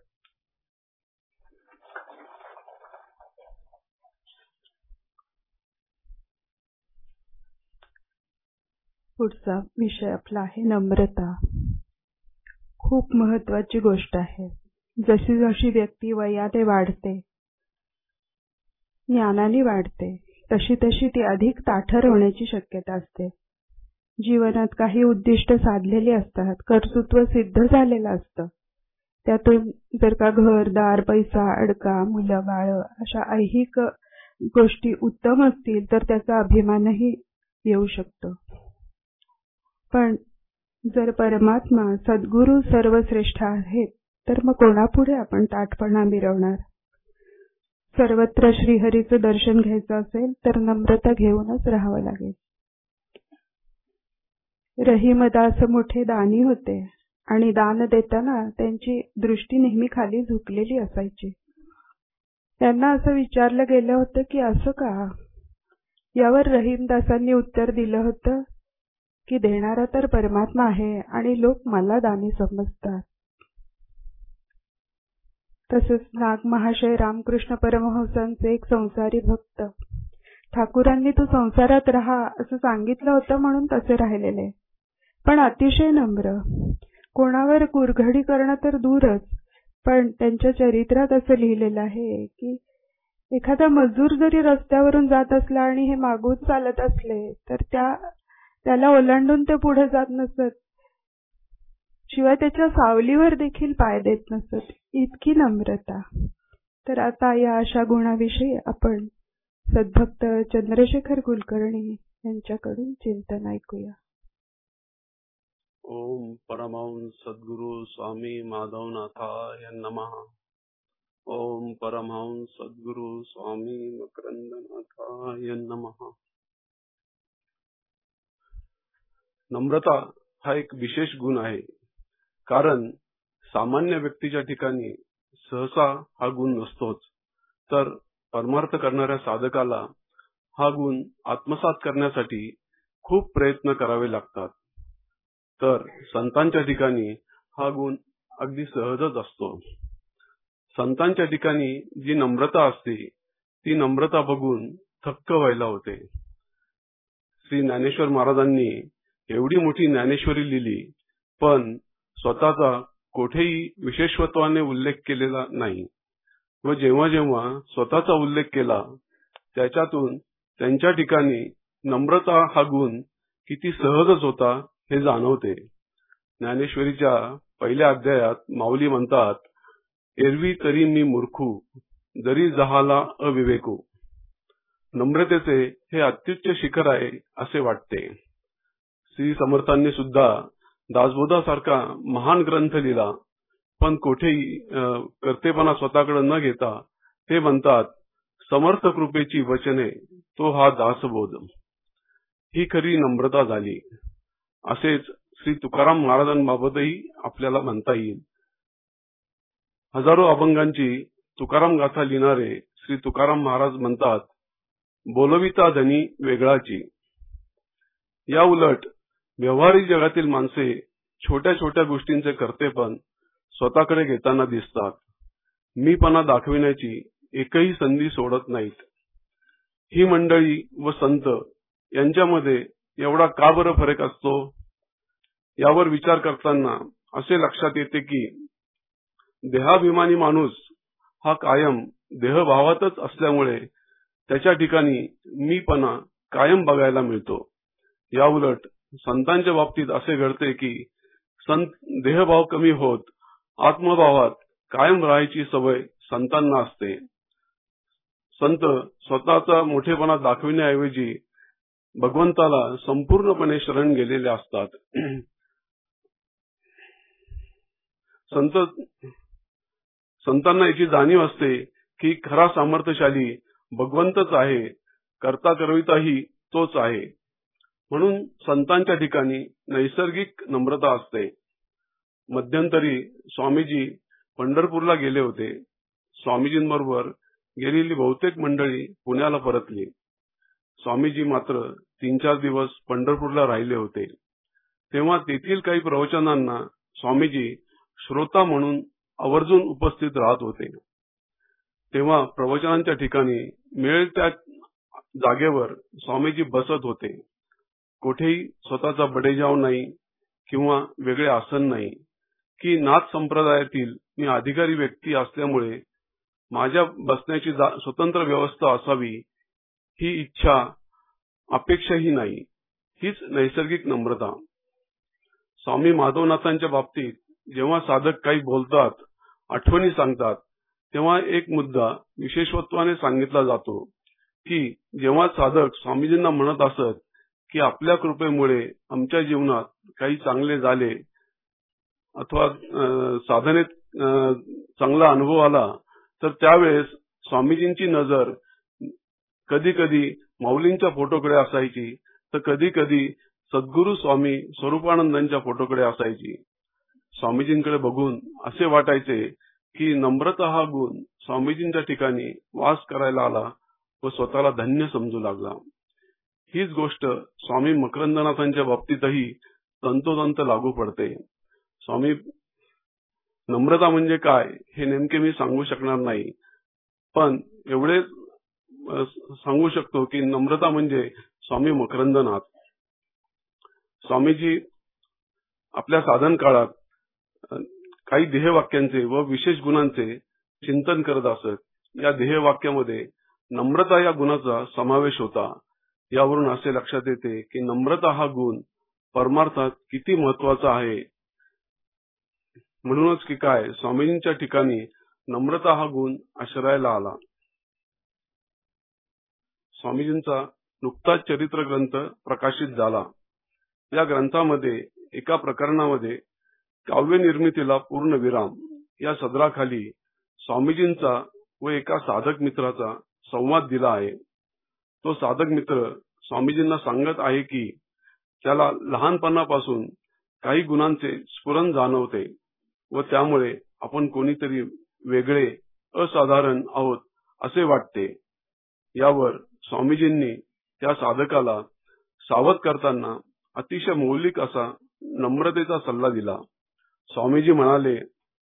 [SPEAKER 1] पुढचा विषय आपला आहे नम्रता. खूप महत्वाची गोष्ट आहे. जशी जशी व्यक्ती वयाने वाढते, ज्ञानाने वाढते, तशी तशी ती अधिक ताठर होण्याची शक्यता असते. जीवनात काही उद्दिष्ट साधलेली असतात, कर्तृत्व सिद्ध झालेलं असतं. त्यातून जर का घर, दार, पैसा, अडका, मुलं बाळ अशा ऐहिक गोष्टी उत्तम असतील तर त्याचा अभिमानही येऊ शकतो. पण जर परमात्मा, सद्गुरू सर्वश्रेष्ठ आहेत तर मग कोणापुढे आपण ताठपणा मिरवणार? सर्वत्र श्रीहरीचं दर्शन घ्यायचं असेल तर नम्रता घेऊनच राहावं लागेल. रहीमदास मोठे दानी होते आणि दान देताना त्यांची दृष्टी नेहमी खाली झुकलेली असायची. त्यांना असं विचारलं गेलं होतं की असं का? यावर रहीमदासांनी उत्तर दिलं होतं की देणारा तर परमात्मा आहे आणि लोक मला दानी समजतात. तसंच नाग महाशय रामकृष्ण परमहंसांचे एक संसारी भक्त, ठाकूरांनी तू संसारात राहा असं सांगितलं होतं म्हणून तसे राहिलेले, पण अतिशय नम्र. कोणावर कुरघडी करणं तर दूरच, पण त्यांच्या चरित्रात असं लिहिलेलं आहे की एखादा मजूर जरी रस्त्यावरून जात असला आणि हे मागून चालत असले तर त्या त्याला ओलांडून ते पुढे जात नसत, शिवाय त्याच्या सावलीवर देखील पाय देत नसत. इतकी नम्रता. तर आता या अशा गुणाविषयी आपण सद्भक्त चंद्रशेखर कुलकर्णी यांच्याकडून चिंतन ऐकूया.
[SPEAKER 6] ओम परमहंस सद्गुरु स्वामी माधवनाथाय नमः. ओम परमहंस सद्गुरु स्वामी मकरंदनाथाय नमः. नम्रता हा एक विशेष गुण आहे, कारण सामान्य व्यक्तीच्या ठिकाणी सहसा हा गुण नसतोच. तर परमार्थ करणाऱ्या साधकाला हा गुण आत्मसात करण्यासाठी खूप प्रयत्न करावे लागतात, तर संतांच्या ठिकाणी हा गुण अगदी सहजच असतो. संतांच्या ठिकाणी जी नम्रता असते ती नम्रता बघून थक्क व्हायला होते. श्री ज्ञानेश्वर महाराजांनी एवढी मोठी ज्ञानेश्वरी लिहिली, पण स्वतःचा कुठेही विशेषत्वाने उल्लेख केलेला नाही, व जेव्हा जेव्हा स्वतःचा उल्लेख केला त्याच्यातून त्यांच्या ठिकाणी नम्रता हा गुण किती सहजच होता हे जाणवते. ज्ञानेश्वरीच्या पहिल्या अध्यायात माऊली म्हणतात, एरवी तरी मी मूर्खू, जरी जहाला अविवेकू. नम्रतेचे हे अत्युच्च शिखर आहे असे वाटते. श्री समर्थांनी सुद्धा दासबोधासारखा महान ग्रंथ लिहिला, पण कोठेही कर्तेपणा स्वतःकडे न घेता ते म्हणतात, समर्थ कृपेची वचने तो हा दासबोध. ही खरी नम्रता झाली. असेच श्री तुकाराम महाराजांबाबतही आपल्याला म्हणता येईल. हजारो अभंगांची तुकाराम गाथा लिहिणारे श्री तुकाराम महाराज म्हणतात, बोलविता धनी वेगळाची. या उलट व्यवहारिक जगातील माणसे छोट्या छोट्या गोष्टींचे कर्तेपण स्वतःकडे घेताना दिसतात. मीपणा दाखविण्याची एकही संधी सोडत नाहीत. ही मंडळी व संत यांच्यामध्ये एवढा का बरं फरक असतो? यावर विचार करताना असे लक्षात येते की देहाभिमानी माणूस हा कायम देहभावातच असल्यामुळे त्याच्या ठिकाणी मीपणा कायम बघायला मिळतो. या उलट संतांच्या बाबतीत असे घडते की संत देहभाव कमी होत आत्मभावात कायम राहायची सवय संतांना असते. संत स्वतःचा मोठेपणा दाखविण्याऐवजी भगवंताला संपूर्णपणे शरण गेलेले असतात. संत संतांना याची जाणीव असते की खरा सामर्थ्यशाली भगवंतच आहे, करता करविताही तोच आहे. म्हणून संतांच्या ठिकाणी नैसर्गिक नम्रता असते. मध्यंतरी स्वामीजी पंढरपूरला गेले होते. स्वामीजींबरोबर गेलेली बहुतेक मंडळी पुण्याला परतली. स्वामीजी मात्र तीन चार दिवस पंढरपूरला राहिले होते. तेव्हा तेथील काही प्रवचनांना स्वामीजी श्रोता म्हणून आवर्जून उपस्थित राहत होते. तेव्हा प्रवचनांच्या ठिकाणी मिळेल त्या जागेवर स्वामीजी बसत होते. कुठेही स्वतःचा बडेजाव नाही किंवा वेगळे आसन नाही की नाथ संप्रदायातील मी अधिकारी व्यक्ती असल्यामुळे माझ्या बसण्याची स्वतंत्र व्यवस्था असावी ही इच्छा अपेक्षाही नाही. हीच नैसर्गिक नम्रता. स्वामी माधवनाथांच्या बाबतीत जेव्हा साधक काही बोलतात, आठवणी सांगतात, तेव्हा एक मुद्दा विशेषत्वाने सांगितला जातो की जेव्हा साधक स्वामीजींना म्हणत असत की आपल्या कृपेमुळे आमच्या जीवनात काही चांगले झाले अथवा साधनेत चांगला अनुभव आला, तर त्यावेळेस स्वामीजींची नजर कधी कधी माऊलींच्या फोटोकडे असायची, तर कधी कधी सद्गुरू स्वामी स्वरूपानंदांच्या फोटोकडे असायची. स्वामीजींकडे बघून असे वाटायचे की नम्रता हा गुण स्वामीजींच्या ठिकाणी वास करायला आला व स्वतःला धन्य समजू लागला. हीच गोष्ट स्वामी मकरंदनाथांच्या बाबतीतही तंतोतंत लागू पडते. स्वामी नम्रता म्हणजे काय हे नेमके मी सांगू शकणार नाही, पण एवढे सांगू शकतो की नम्रता म्हणजे स्वामी मकरंदनाथ. स्वामीजी आपल्या साधन काळात काही ध्येयवाक्यांचे व विशेष गुणांचे चिंतन करत असत. या ध्येयवाक्यामध्ये नम्रता या गुणाचा समावेश होता. यावरून असे लक्षात येते की नम्रता हा गुण परमार्थात किती महत्वाचा आहे. म्हणूनच की काय स्वामीजींच्या ठिकाणी नम्रता हा गुण आश्रयाला आला. स्वामीजींचा नुकताच चरित्र ग्रंथ प्रकाशित झाला. या ग्रंथामध्ये एका प्रकरणामध्ये काव्य निर्मितीला पूर्ण विराम या सदराखाली स्वामीजींचा व एका साधक मित्राचा संवाद दिला आहे. तो साधक मित्र स्वामीजींना सांगत आहे की त्याला लहानपणापासून काही गुणांचे स्फुरण जाणवते व त्यामुळे आपण कोणीतरी वेगळे असाधारण आहोत असे वाटते. यावर स्वामीजींनी त्या साधकाला सावध करताना अतिशय मौलिक असा नम्रतेचा सल्ला दिला. स्वामीजी म्हणाले,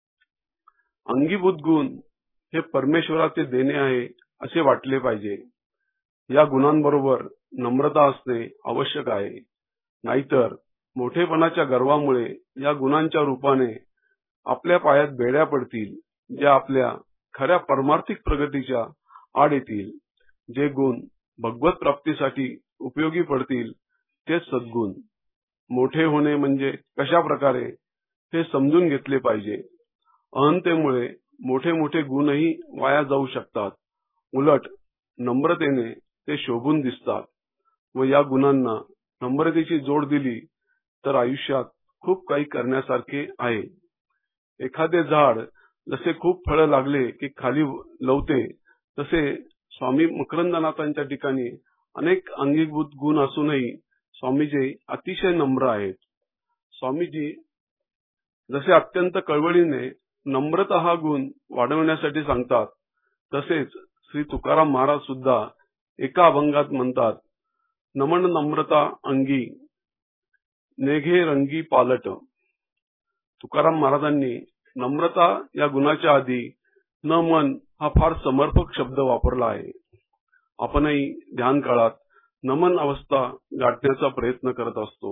[SPEAKER 6] अंगीभूत गुण हे परमेश्वराचे देणे आहे असे वाटले पाहिजे. या गुणांबरोबर नम्रता असणे आवश्यक आहे. नाहीतर मोठेपणाच्या गर्वामुळे या गुणांच्या रूपाने आपल्या पायात बेड्या पडतील, ज्या आपल्या खऱ्या परमार्थिक प्रगतीच्या आड येतील. जे गुण भगवत प्राप्तीसाठी उपयोगी पडतील तेच सद्गुण. मोठे होणे म्हणजे कशा प्रकारे हे समजून घेतले पाहिजे. अहंतेमुळे मोठे मोठे गुणही वाया जाऊ शकतात. उलट नम्रतेने ते शोभून दिसतात व या गुणांना नम्रतेची जोड दिली तर आयुष्यात खूप काही करण्यासारखे आहे. एखादे झाड जसे खूप फळं लागले की खाली लवते, तसे स्वामी मकरंदनाथांच्या ठिकाणी अनेक अंगीभूत गुण असूनही स्वामीजी अतिशय नम्र आहेत. स्वामीजी जसे अत्यंत कळवळीने नम्रता हा गुण वाढवण्यासाठी सांगतात, तसेच श्री तुकाराम महाराज सुद्धा एका अभंगात म्हणतात, नमन नम्रता अंगी नेघे रंगी पालट. तुकाराम महाराजांनी नम्रता या गुणाच्या आधी न मन हा फार समर्पक शब्द वापरला आहे. आपणही ध्यान काळात नमन अवस्था गाठण्याचा प्रयत्न करत असतो.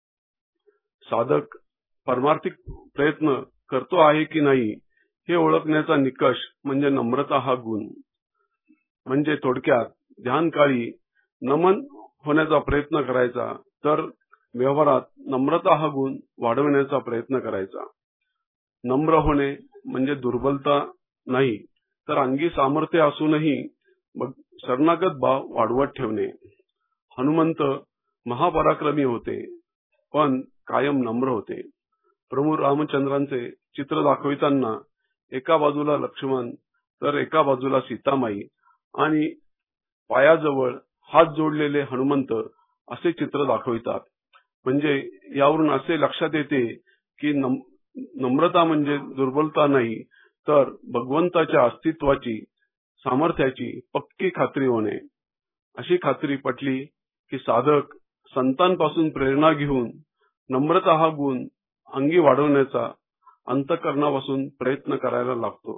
[SPEAKER 6] साधक परमार्थिक प्रयत्न करतो आहे की नाही हे ओळखण्याचा निकष म्हणजे नम्रता हा गुण. म्हणजे थोडक्यात ध्यान काळी नमन होण्याचा प्रयत्न करायचा, तर व्यवहारात नम्रता हा गुण वाढवण्याचा प्रयत्न करायचा. नम्र होणे म्हणजे दुर्बलता नाही, तर अंगी सामर्थ्य असूनही शरणागत भाव वाढवत ठेवणे. हनुमंत महापराक्रमी होते, पण कायम नम्र होते. प्रभू रामचंद्रांचे चित्र दाखविताना एका बाजूला लक्ष्मण तर एका बाजूला सीतामाई आणि पायाजवळ हात जोडलेले हनुमंत असे चित्र दाखवितात. म्हणजे यावरून असे लक्षात येते की नम्रता म्हणजे दुर्बलता नाही, तर भगवंताच्या अस्तित्वाची, सामर्थ्याची पक्की खात्री होणे. अशी खात्री पटली की साधक संतांपासून प्रेरणा घेऊन नम्रता हा गुण अंगी वाढवण्याचा अंतःकरणापासून प्रयत्न करायला लागतो.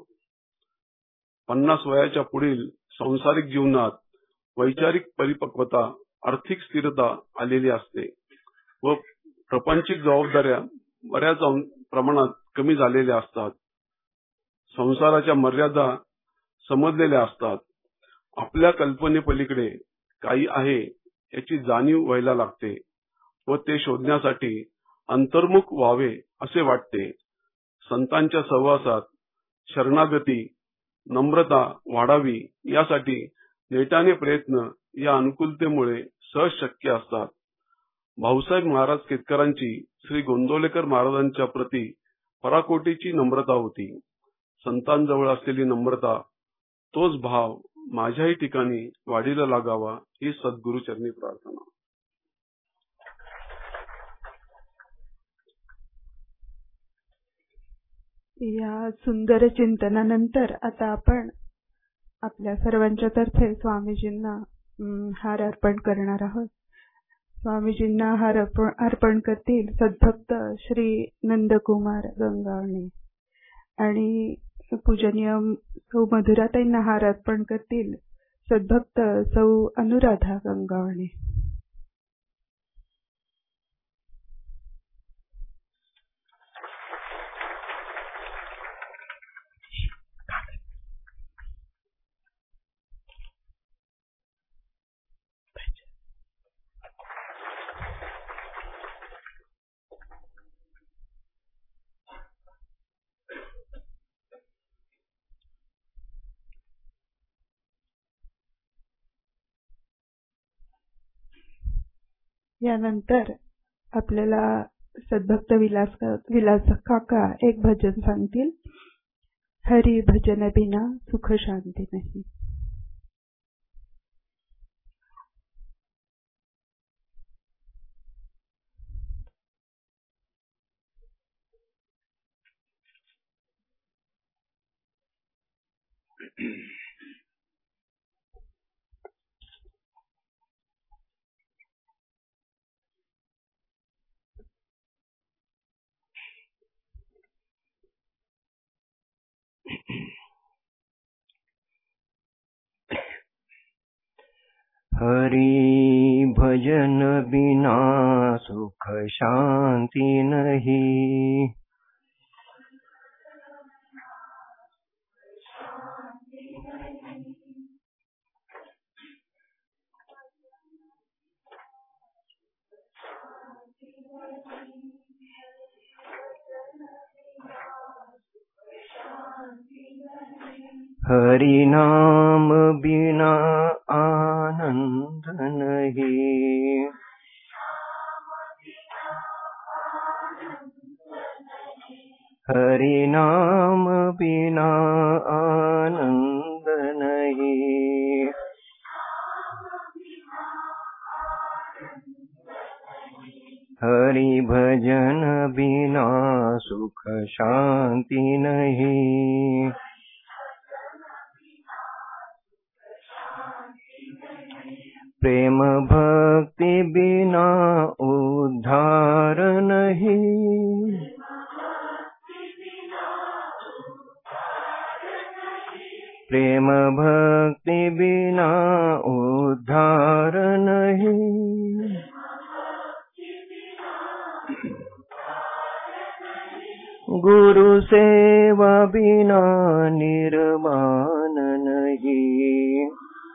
[SPEAKER 6] पन्नास वयाच्या पुढील सांसारिक जीवनात वैचारिक परिपक्वता, आर्थिक स्थिरता आलेली असते व प्रापंचिक जबाबदाऱ्या बऱ्याच प्रमाणात कमी झालेल्या असतात. संसाराच्या मर्यादा समजलेल्या असतात. आपल्या कल्पनेपलीकडे काही आहे याची जाणीव व्हायला लागते व ते शोधण्यासाठी अंतर्मुख व्हावे असे वाटते. संतांच्या सहवासात शरणागती, नम्रता वाढावी यासाठी नेटाने प्रयत्न या अनुकूलतेमुळे सहज शक्य असतात. भाऊसाहेब महाराज केतकरांची श्री गोंदवलेकर महाराजांच्या प्रती पराकोटीची नम्रता होती. संतांजवळ असलेली नम्रता, तोच भाव माझ्याही ठिकाणी वाढीला लागावा ही सद्गुरुचरणी प्रार्थना.
[SPEAKER 1] या सुंदर चिंतनानंतर आता आपण आपल्या सर्वांच्या तर्फे स्वामीजींना हार अर्पण करणार आहोत. स्वामीजींना हार अर्पण करतील सद्भक्त श्री नंदकुमार गंगावणे आणि पूजनीय सौ मधुराताईंना हार अर्पण करतील सद्भक्त सौ अनुराधा गंगावणे. यानंतर आपल्याला सद्भक्त विलास विलास काका एक भजन सांगतील. हरि भजन बिना सुख शांती नाही.
[SPEAKER 7] हरि भजन बिना सुख शांति नहीं। हरि नाम बिना आनंद नहीं। हरि नाम बिना आनंद नहीं। हरि भजन बिना सुख शांति नहीं। प्रेम भक्ति बिना उद्धार नहीं। प्रेम भक्ति बिना उद्धार नहीं। गुरु सेवा बिना निर्वाण नहीं।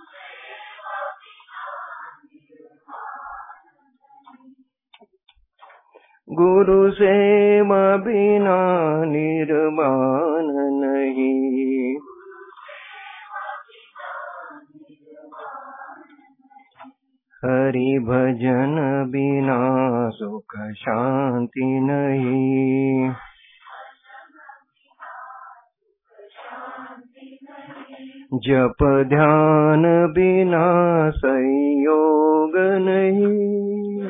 [SPEAKER 7] गुरु सेवा बिना निर्वाण नहीं। हरि भजन बिना सुख शांति नहीं। जप ध्यान बिना संयोग नहीं।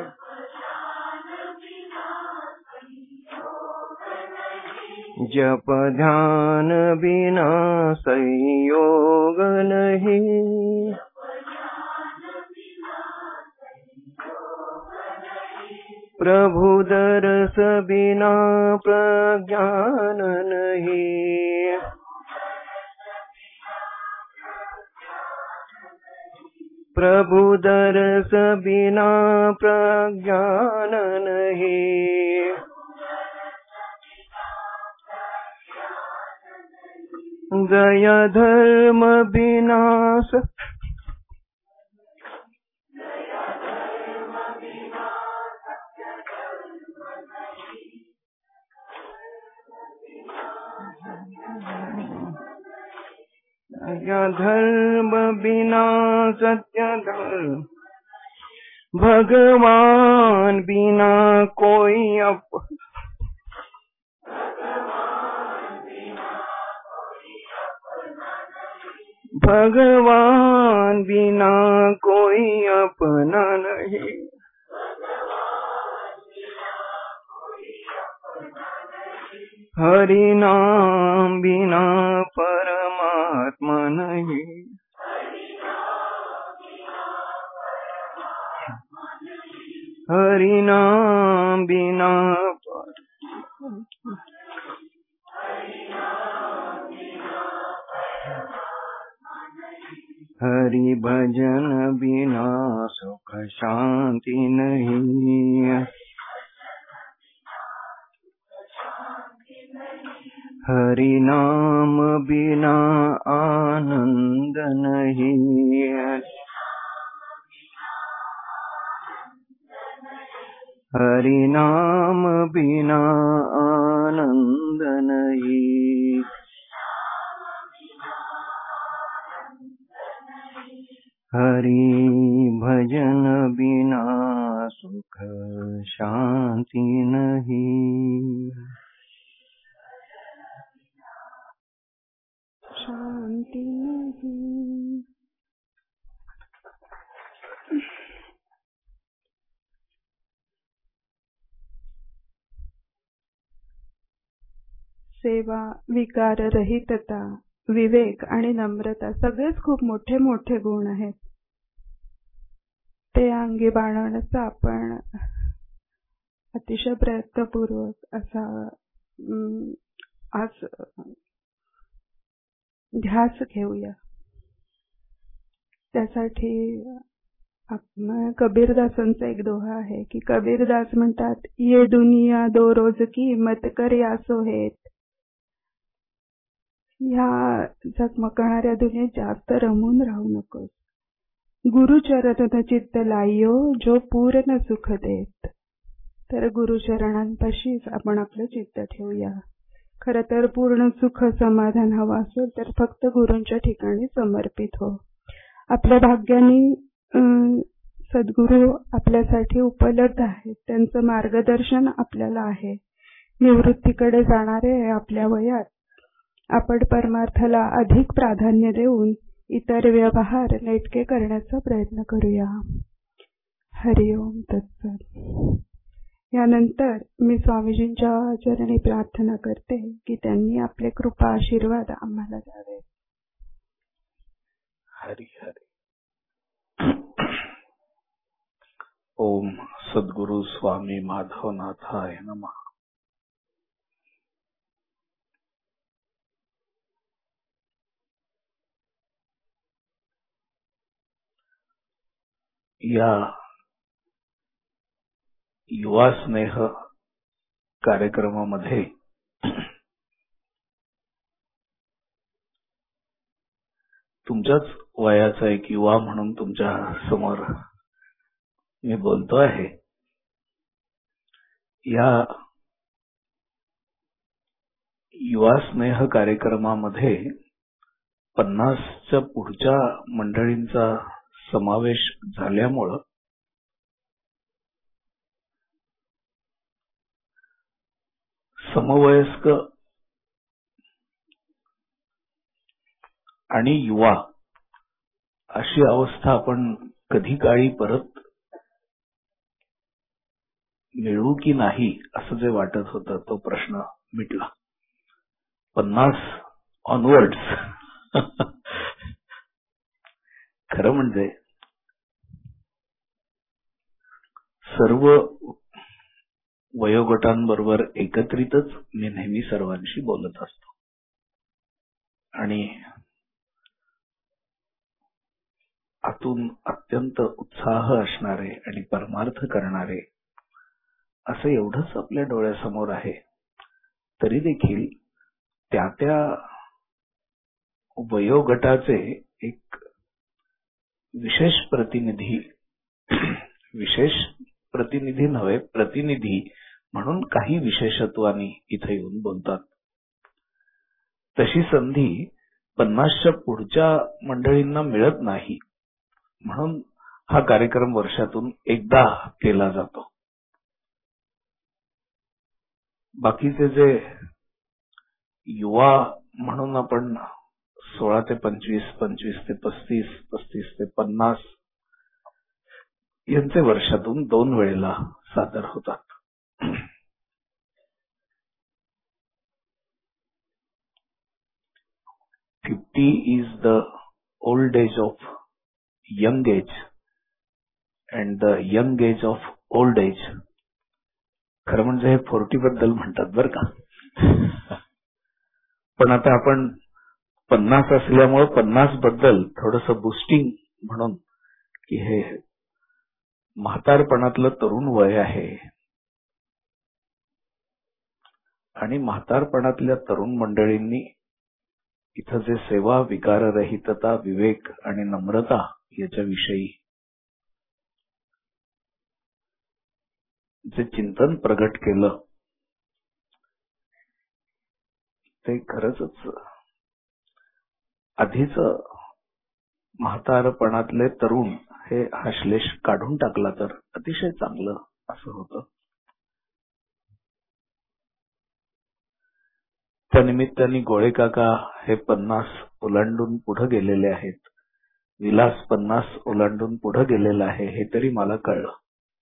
[SPEAKER 7] जप ध्यान बिना संयोग नहीं। प्रभु दरस बिना प्रज्ञान नहीं। प्रभु दरस बिना प्रज्ञान नहीं। दया धर्म बिना सत्य। दया धर्म बिना सत्य धर्म। भगवान बिना कोई अप भगवान बिना कोई अपना नहीं। हरि नाम बिना परमात्मा नहीं। हरि नाम बिना हरि भजन बिना सुख शांति नहीं। हरि नाम बिना आनंद नहीं। हरि नाम बिना आनंद नहीं। हरि भजन बिना सुख शांति नहीं।
[SPEAKER 1] शांति नहीं। सेवा, विकार रहितता, विवेक आणि नम्रता सगळेच खूप मोठे मोठे गुण आहेत. ते अंगी बाळगण्याचा आपण अतिशय प्रयत्नपूर्वक असा आज ध्यास घेऊया. त्यासाठी आप- कबीरदासांचा एक दोहा आहे की कबीरदास म्हणतात, ये दुनिया दो रोज की मत कर यासो हेत. ह्या झगमगणाऱ्या दुनियेत जास्त रमून राहू नकोस. गुरुचरण चित्त लायो जो पूर्ण सुख देत. तर गुरुचरणांपाशीच आपण आपलं चित्त ठेवूया. खर तर पूर्ण सुख समाधान हवं असेल तर फक्त गुरूंच्या ठिकाणी समर्पित हो. आपल्या भाग्याने अं, सद्गुरू आपल्यासाठी उपलब्ध आहेत. त्यांचं मार्गदर्शन आपल्याला आहे. निवृत्तीकडे जाणारे आपल्या वयात आपण परमार्थाला अधिक प्राधान्य देऊन इतर व्यवहार नेटके करण्याचा प्रयत्न करूया. हरिओम तत्सत. यानंतर मी स्वामीजींच्या चरणी प्रार्थना करते की त्यांनी आपले कृपा आशीर्वाद आम्हाला द्यावे.
[SPEAKER 4] हरी हरी. ओम सद्गुरु स्वामी माधवनाथाय नमः. या युवा स्नेह कार्यक्रमामध्ये तुमच्याच वयाचा एक युवा म्हणून तुमच्या समोर मी बोलतो आहे. या युवा स्नेह कार्यक्रमामध्ये पन्नासच्या पुढच्या मंडळींचा समावेश झाल्यामुळं समवयस्क आणि युवा अशी अवस्था आपण कधी काळी परत मिळू की नाही असं जे वाटत होतं तो प्रश्न मिटला. पन्नास ऑनवर्ड्स खरं म्हणजे सर्व वयोगटांबरोबर एकत्रितच मी नेहमी सर्वांशी बोलत असतो आणि आतून अत्यंत उत्साह असणारे आणि परमार्थ करणारे असं एवढंच आपल्या डोळ्यासमोर आहे. तरी देखील त्या त्या वयोगटाचे एक विशेष प्रतिनिधी विशेष प्रतिनिधी नव्हे प्रतिनिधी म्हणून काही विशेषत्वानी इथे येऊन बोलतात. तशी संधी पन्नासच्या पुढच्या मंडळींना मिळत नाही म्हणून हा कार्यक्रम वर्षातून एकदा केला जातो. बाकीचे जे युवा म्हणून आपण सोळा ते पंचवीस पंचवीस ते पस्तीस पस्तीस ते पन्नास यांचे वर्षातून दोन वेळेला सादर होतात. Fifty is the old age of young age and the young age of old age. खरं म्हणजे हे फोर्टी बद्दल म्हणतात बर का. पण आता आपण पन्नास असल्यामुळे पन्नास बद्दल थोडस बुस्टिंग म्हणून की हे म्हातारपणातलं तरुण वय आहे आणि म्हातारपणातल्या तरुण मंडळींनी इथं जे सेवा विकाररहितता विवेक आणि नम्रता याच्याविषयी जे चिंतन प्रगट केलं ते खरंच आधीच म्हातारपणातले तरुण हे हा श्लेष काढून टाकला तर अतिशय चांगलं असं होतं. त्यानिमित्ताने गोळे काका हे पन्नास ओलांडून पुढे गेलेले आहेत. विलास पन्नास ओलांडून पुढे गेलेला आहे हे तरी मला कळलं.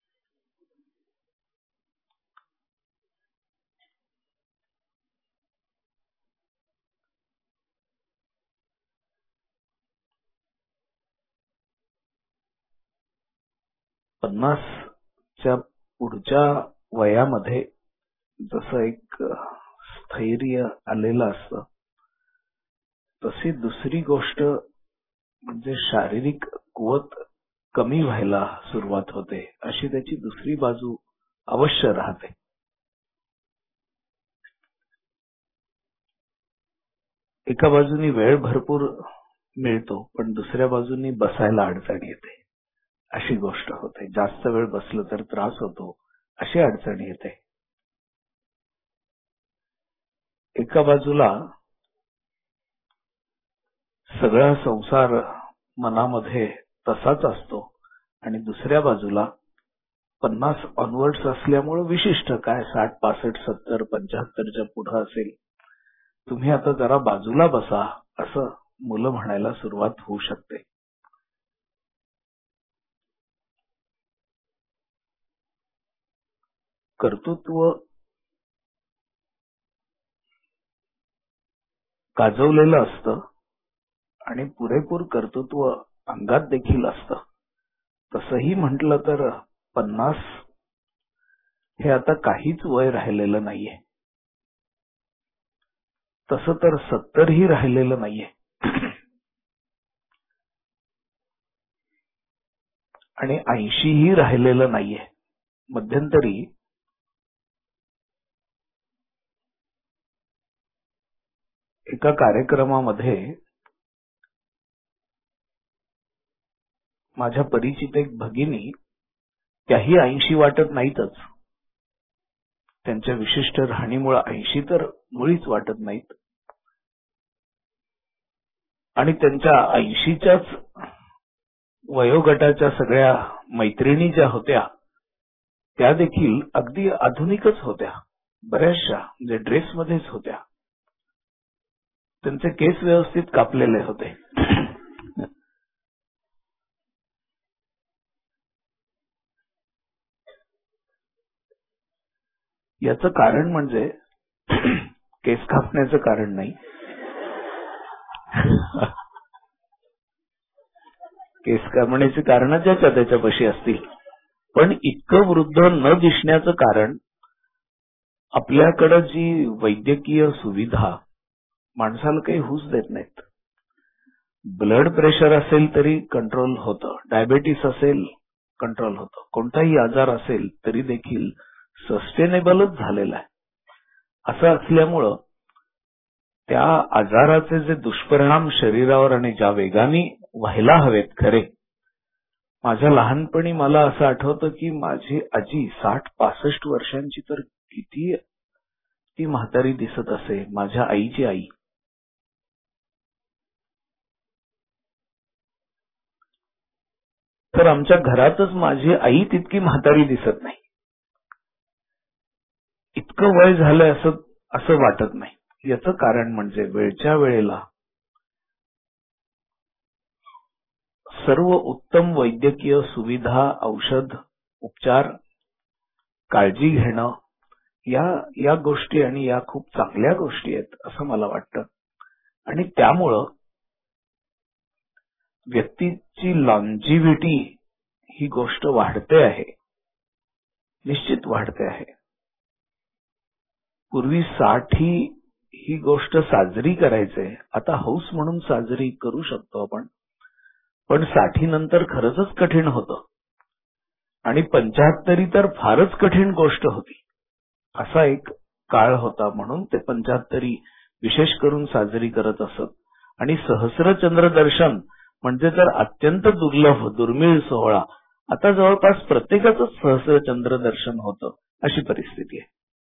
[SPEAKER 4] पन्नासच्या पुढच्या वयामध्ये जसं एक स्थैर्य आलेलं असतं तशी दुसरी गोष्ट म्हणजे शारीरिक कुवत
[SPEAKER 8] कमी व्हायला सुरुवात होते, अशी त्याची दुसरी बाजू अवश्य राहते. एका बाजूनी वेळ भरपूर मिळतो, पण दुसऱ्या बाजूनी बसायला अडचण येते, अशी गोष्ट होते. जास्त वेळ बसलं तर त्रास होतो, अशी अडचण येते. एका बाजूला सगळा संसार मनामध्ये तसाच असतो आणि दुसऱ्या बाजूला पन्नास ऑनवर्ड्स असल्यामुळे विशिष्ट काय साठ पासष्ट सत्तर पंच्याहत्तरच्या पुढे असेल, तुम्ही आता जरा बाजूला बसा असं मुलं म्हणायला सुरुवात होऊ शकते. कर्तृत्व गाजवलेलं असतं आणि पुरेपूर कर्तृत्व अंगात देखील असतं. तसंही म्हटलं तर पन्नास हे आता काहीच वय राहिलेलं नाहीये. तसं तर सत्तर ही राहिलेलं नाहीये आणि ऐंशी ही राहिलेलं नाहीये. मध्यंतरी एका कार्यक्रमामध्ये माझ्या परिचित एक भगिनी, त्याही ऐंशी वाटत नाहीतच, त्यांच्या विशिष्ट राहणीमुळे ऐंशी तर मुळीच वाटत नाहीत, आणि त्यांच्या ऐंशीच्याच वयोगटाच्या सगळ्या मैत्रिणी ज्या होत्या त्या देखील अगदी आधुनिकच होत्या, बऱ्याचशा म्हणजे ड्रेसमध्येच होत्या. त्यांचे केस व्यवस्थित कापलेले होते. याचं कारण म्हणजे केस कापण्याचं कारण नाही, केस कापण्याची कारण ज्याच्या त्याच्यापाशी असतील, पण इतकं वृद्ध न दिसण्याचं कारण आपल्याकडे जी वैद्यकीय सुविधा माणसाला काही हुस देत नाहीत. ब्लड प्रेशर असेल तरी कंट्रोल होतं, डायबेटीस असेल कंट्रोल होतं, कोणताही आजार असेल तरी देखील सस्टेनेबलच झालेला आहे. असं असल्यामुळं त्या आजाराचे जे दुष्परिणाम शरीरावर आणि ज्या वेगाने व्हायला हवेत खरे, माझ्या लहानपणी मला असं आठवतं की माझी आजी साठ पासष्ट वर्षांची तर किती ती म्हातारी दिसत असे. माझ्या आईची आई तर आमच्या घरातच माझी आई तितकी म्हातारी दिसत नाही. इतकं वय झालंय असं असं वाटत नाही. याचं कारण म्हणजे वेळच्या वेळेला सर्व उत्तम वैद्यकीय सुविधा, औषध, उपचार, काळजी घेणं या या गोष्टी आणि या खूप चांगल्या गोष्टी आहेत असं मला वाटतं. आणि त्यामुळं व्यक्तीची लॉन्जिव्हिटी ही गोष्ट वाढते आहे, निश्चित वाढते आहे. पूर्वी साठ ही ही गोष्ट साजरी करायचे, आता हौस म्हणून साजरी करू शकतो आपण, पण साठी नंतर खरंच कठीण होतं आणि पंच्याहत्तरी तर फारच कठीण गोष्ट होती. असा एक काळ होता, म्हणून ते पंच्याहत्तरी विशेष करून साजरी करत असत. आणि सहस्रचंद्र दर्शन म्हणजे तर अत्यंत दुर्लभ दुर्मिळ सोहळा. आता जवळपास प्रत्येकाचंच सहस्रचंद्र दर्शन होतं, अशी परिस्थिती आहे.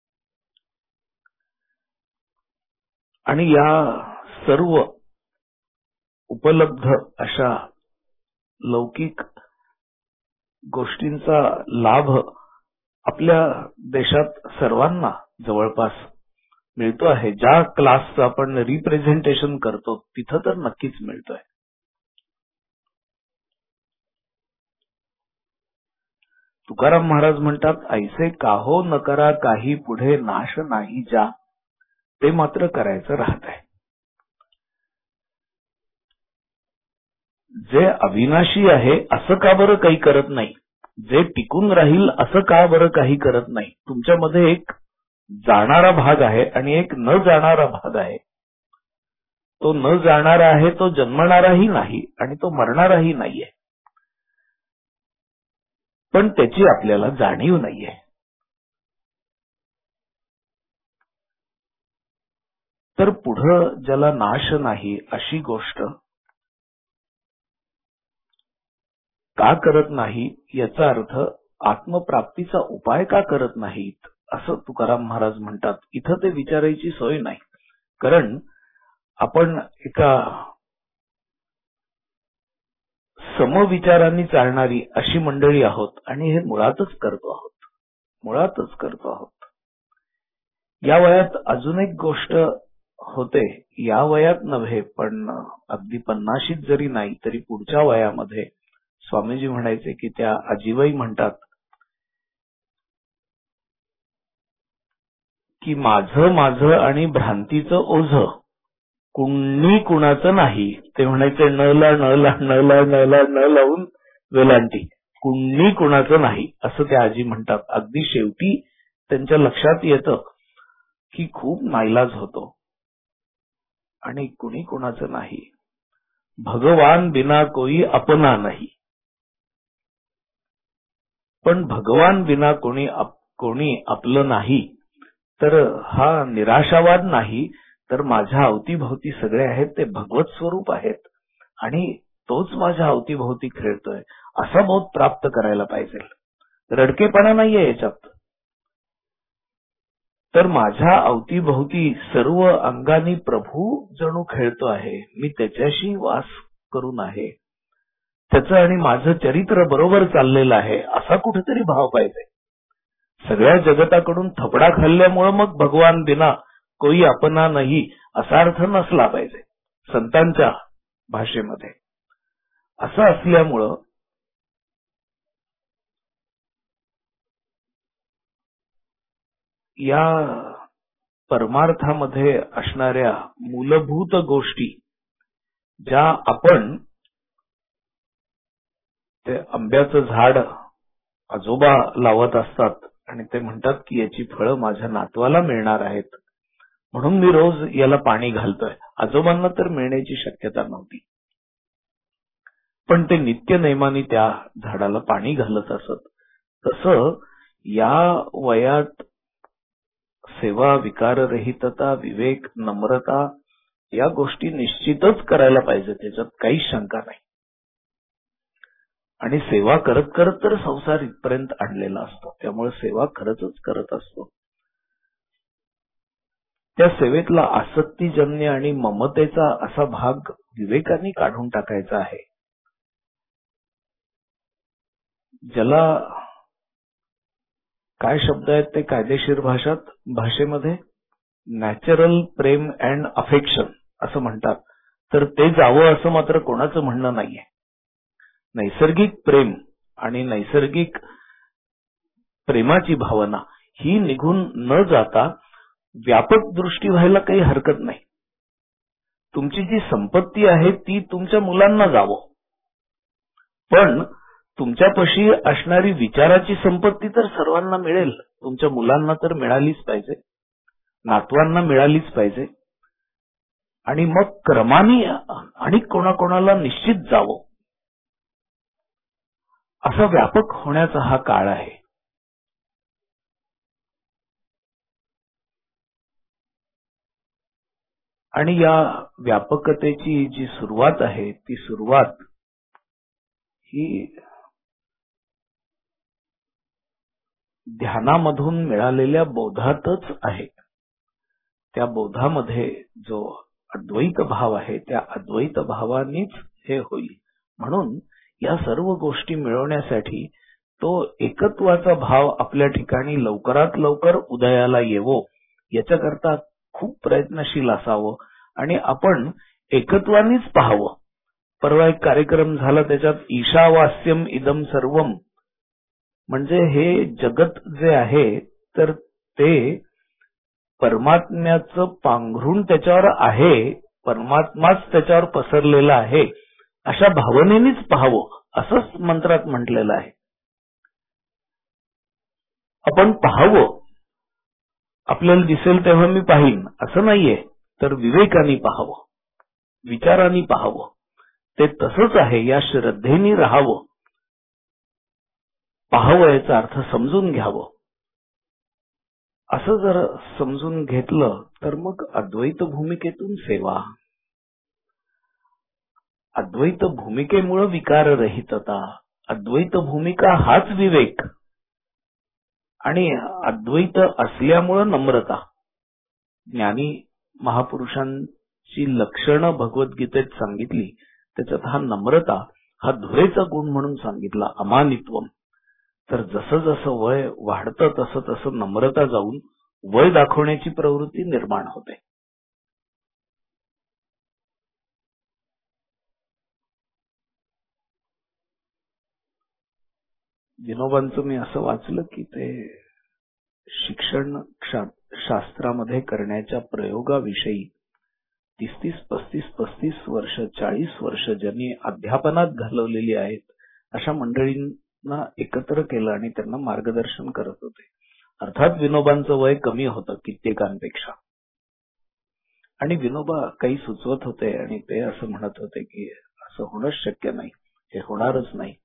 [SPEAKER 8] आणि या सर्व उपलब्ध अशा लौकिक गोष्टींचा लाभ आपल्या देशात सर्वांना जवळपास मिळतो आहे. ज्या क्लासचं आपण रिप्रेझेंटेशन करतो तिथं तर नक्कीच मिळतोय. तुकाराम महाराज म्हणतात, ऐसे काहो न करा काही पुढे नाश नाही जा, ते मात्र करायचं राहत आहे. जे अविनाशी आहे असं का बरं काही करत नाही, जे टिकून राहील असं का बरं काही करत नाही. तुमच्यामध्ये एक जाणारा भाग आहे आणि एक न जाणारा भाग आहे. तो न जाणारा आहे तो जन्मणाराही नाही आणि तो मरणाराही नाहीये. पण त्याची आपल्याला जाणीव नाहीये. तर पुढं ज्याला नाश नाही अशी गोष्ट का करत नाही, याचा अर्थ आत्मप्राप्तीचा उपाय का करत नाहीत असं तुकाराम महाराज म्हणतात. इथं ते विचारायची सोय नाही, कारण आपण एका समविचारांनी चालणारी अशी मंडळी आहोत आणि हे मुळातच करतो आहोत मुळातच करतो आहोत. या वयात अजून एक गोष्ट होते, या वयात नव्हे पण अगदी पन्नाशीत जरी नाही तरी पुढच्या वयामध्ये स्वामीजी म्हणायचे की त्या आजीबाई म्हणतात की माझं माझं आणि भ्रांतीचं ओझं कुणी कुणाचं नाही. ते म्हणायचे नला नला नला नला न लावून वेलांटी, कुणी कुणाचं नाही असं त्या आजी म्हणतात. अगदी शेवटी त्यांच्या लक्षात येतं की खूप नाईलाज होतो आणि कुणी कुणाचं नाही. भगवान बिना कोई अपना नाही. पण भगवान बिना कोणी कोणी आपलं नाही तर हा निराशावाद नाही, तर माझ्या अवतीभोवती सगळे आहेत ते भगवत स्वरूप आहेत आणि तोच माझ्या अवतीभोवती खेळतोय असा बोध प्राप्त करायला पाहिजे. रडकेपणा नाहीये याच्यात. तर माझ्या अवतीभोवती सर्व अंगानी प्रभू जणू खेळतो आहे, मी त्याच्याशी वास करून आहे, त्याचं आणि माझं चरित्र बरोबर चाललेलं आहे असा कुठेतरी भाव पाहिजे. सगळ्या जगताकडून थपडा खाल्ल्यामुळे मग भगवान बिना कोई अपना नाही असा अर्थ नसला पाहिजे संतांच्या भाषेमध्ये. असं असल्यामुळं या परमार्थामध्ये असणाऱ्या मूलभूत गोष्टी ज्या आपण ते आंब्याचं झाड आजोबा लावत असतात आणि ते म्हणतात की याची फळं माझ्या नातवाला मिळणार आहेत म्हणून मी रोज याला पाणी घालतोय. आजोबांना तर मिळण्याची शक्यता नव्हती, पण ते नित्य नेमाने त्या झाडाला पाणी घालत असत. तसं या वयात सेवा, विकाररहितता, विवेक, नम्रता या गोष्टी निश्चितच करायला पाहिजे, त्याच्यात काही शंका नाही. आणि सेवा करत करत तर संसार इथपर्यंत आणलेला असतो, त्यामुळे सेवा खरंच करत असतो. त्या सेवेतला आसक्तीजन्य आणि ममतेचा असा भाग विवेकाने काढून टाकायचा आहे. ज्याला काय शब्द आहेत ते कायदेशीर भाषात भाषेमध्ये नॅचरल प्रेम अँड अफेक्शन असं म्हणतात, तर ते जावं असं मात्र कोणाचं म्हणणं नाहीये. नैसर्गिक प्रेम आणि नैसर्गिक प्रेमाची भावना ही निघून न जाता व्यापक दृष्टी व्हायला काही हरकत नाही. तुमची जी संपत्ती आहे ती तुमच्या मुलांना जावं, पण तुमच्यापाशी असणारी विचाराची संपत्ती तर सर्वांना मिळेल. तुमच्या मुलांना तर मिळालीच पाहिजे, नातवांना मिळालीच पाहिजे. आणि मग क्रमाने आणि कोणाकोणाला निश्चित जावं असा व्यापक होण्याचा हा काळ आहे. आणि या व्यापकतेची जी सुरुवात आहे ती सुरुवात ही ध्यानामधून मिळालेल्या बोधातच आहे. त्या बोधामध्ये जो अद्वैत भाव आहे त्या अद्वैत भावानेच हे होईल. म्हणून या सर्व गोष्टी मिळवण्यासाठी तो एकत्वाचा भाव आपल्या ठिकाणी लवकरात लवकर उदयाला येवो याच्याकरता खूप प्रयत्नशील असावं आणि आपण एकत्वानेच पाहावं. परवा एक कार्यक्रम झाला, त्याच्यात ईशावास्यम इदम सर्वम, म्हणजे हे जगत जे आहे तर ते परमात्म्याचं पांघरून त्याच्यावर आहे, परमात्माच त्याच्यावर पसरलेला आहे अशा भावनेनेच पाहावं असंच मंत्रात म्हटलेलं आहे. आपण पाहावं, आपल्याला दिसेल तेव्हा मी पाहीन असं नाहीये, तर विवेकाने पाहावं, विचाराने पाहावं. ते तसंच आहे, या श्रद्धेने राहावं. पाहावं, याचा अर्थ समजून घ्यावं. असं जर समजून घेतलं तर मग अद्वैत भूमिकेतून सेवा, अद्वैत भूमिकेमुळे विकाररहितता, अद्वैत भूमिका हाच विवेक आणि अद्वैत असल्यामुळं नम्रता. ज्ञानी महापुरुषांची लक्षणं भगवद्गीतेत सांगितली, त्याच्यात हा नम्रता हा धुरेचा गुण म्हणून सांगितला, अमानित्वम. तर जसं जसं वय वाढतं तसं तसं नम्रता जाऊन वय दाखवण्याची प्रवृत्ती निर्माण होते. विनोबांचं मी असं वाचलं की ते शिक्षण शास्त्रामध्ये करण्याच्या प्रयोगाविषयी तीस तीस पस्तीस पस्तीस वर्ष चाळीस वर्ष ज्यांनी अध्यापनात घालवलेली आहेत अशा मंडळींना एकत्र केलं आणि त्यांना मार्गदर्शन करत होते. अर्थात विनोबांचं वय कमी होतं कित्येकांपेक्षा, आणि विनोबा काही सुचवत होते आणि ते असं म्हणत होते की असं होणंच शक्य नाही, हे होणारच नाही.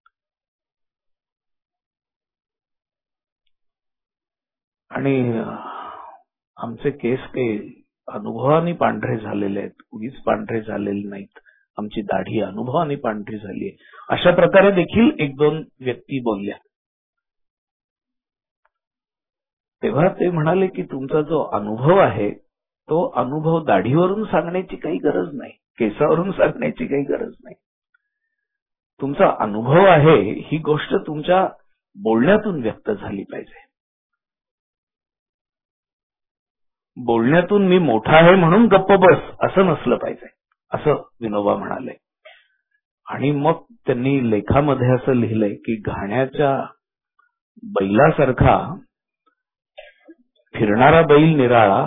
[SPEAKER 8] आणि आमचे केस काही अनुभवाने पांढरे झालेले आहेत, उगीच पांढरे झालेले नाहीत, आमची दाढी अनुभवाने पांढरी झाली आहे, अशा प्रकारे देखील एक दोन व्यक्ती बोलल्या. तेव्हा ते म्हणाले की तुमचा जो अनुभव आहे तो अनुभव दाढीवरून सांगण्याची काही गरज नाही, केसावरून सांगण्याची काही गरज नाही. तुमचा अनुभव आहे ही गोष्ट तुमच्या बोलण्यातून व्यक्त झाली पाहिजे. बोलण्यातून मी मोठा आहे म्हणून गप्प बस असं नसलं पाहिजे, असं विनोबा म्हणाले. आणि मग त्यांनी लेखामध्ये असं लिहिलंय की घाण्याच्या बैलासारखा फिरणारा बैल निराळा,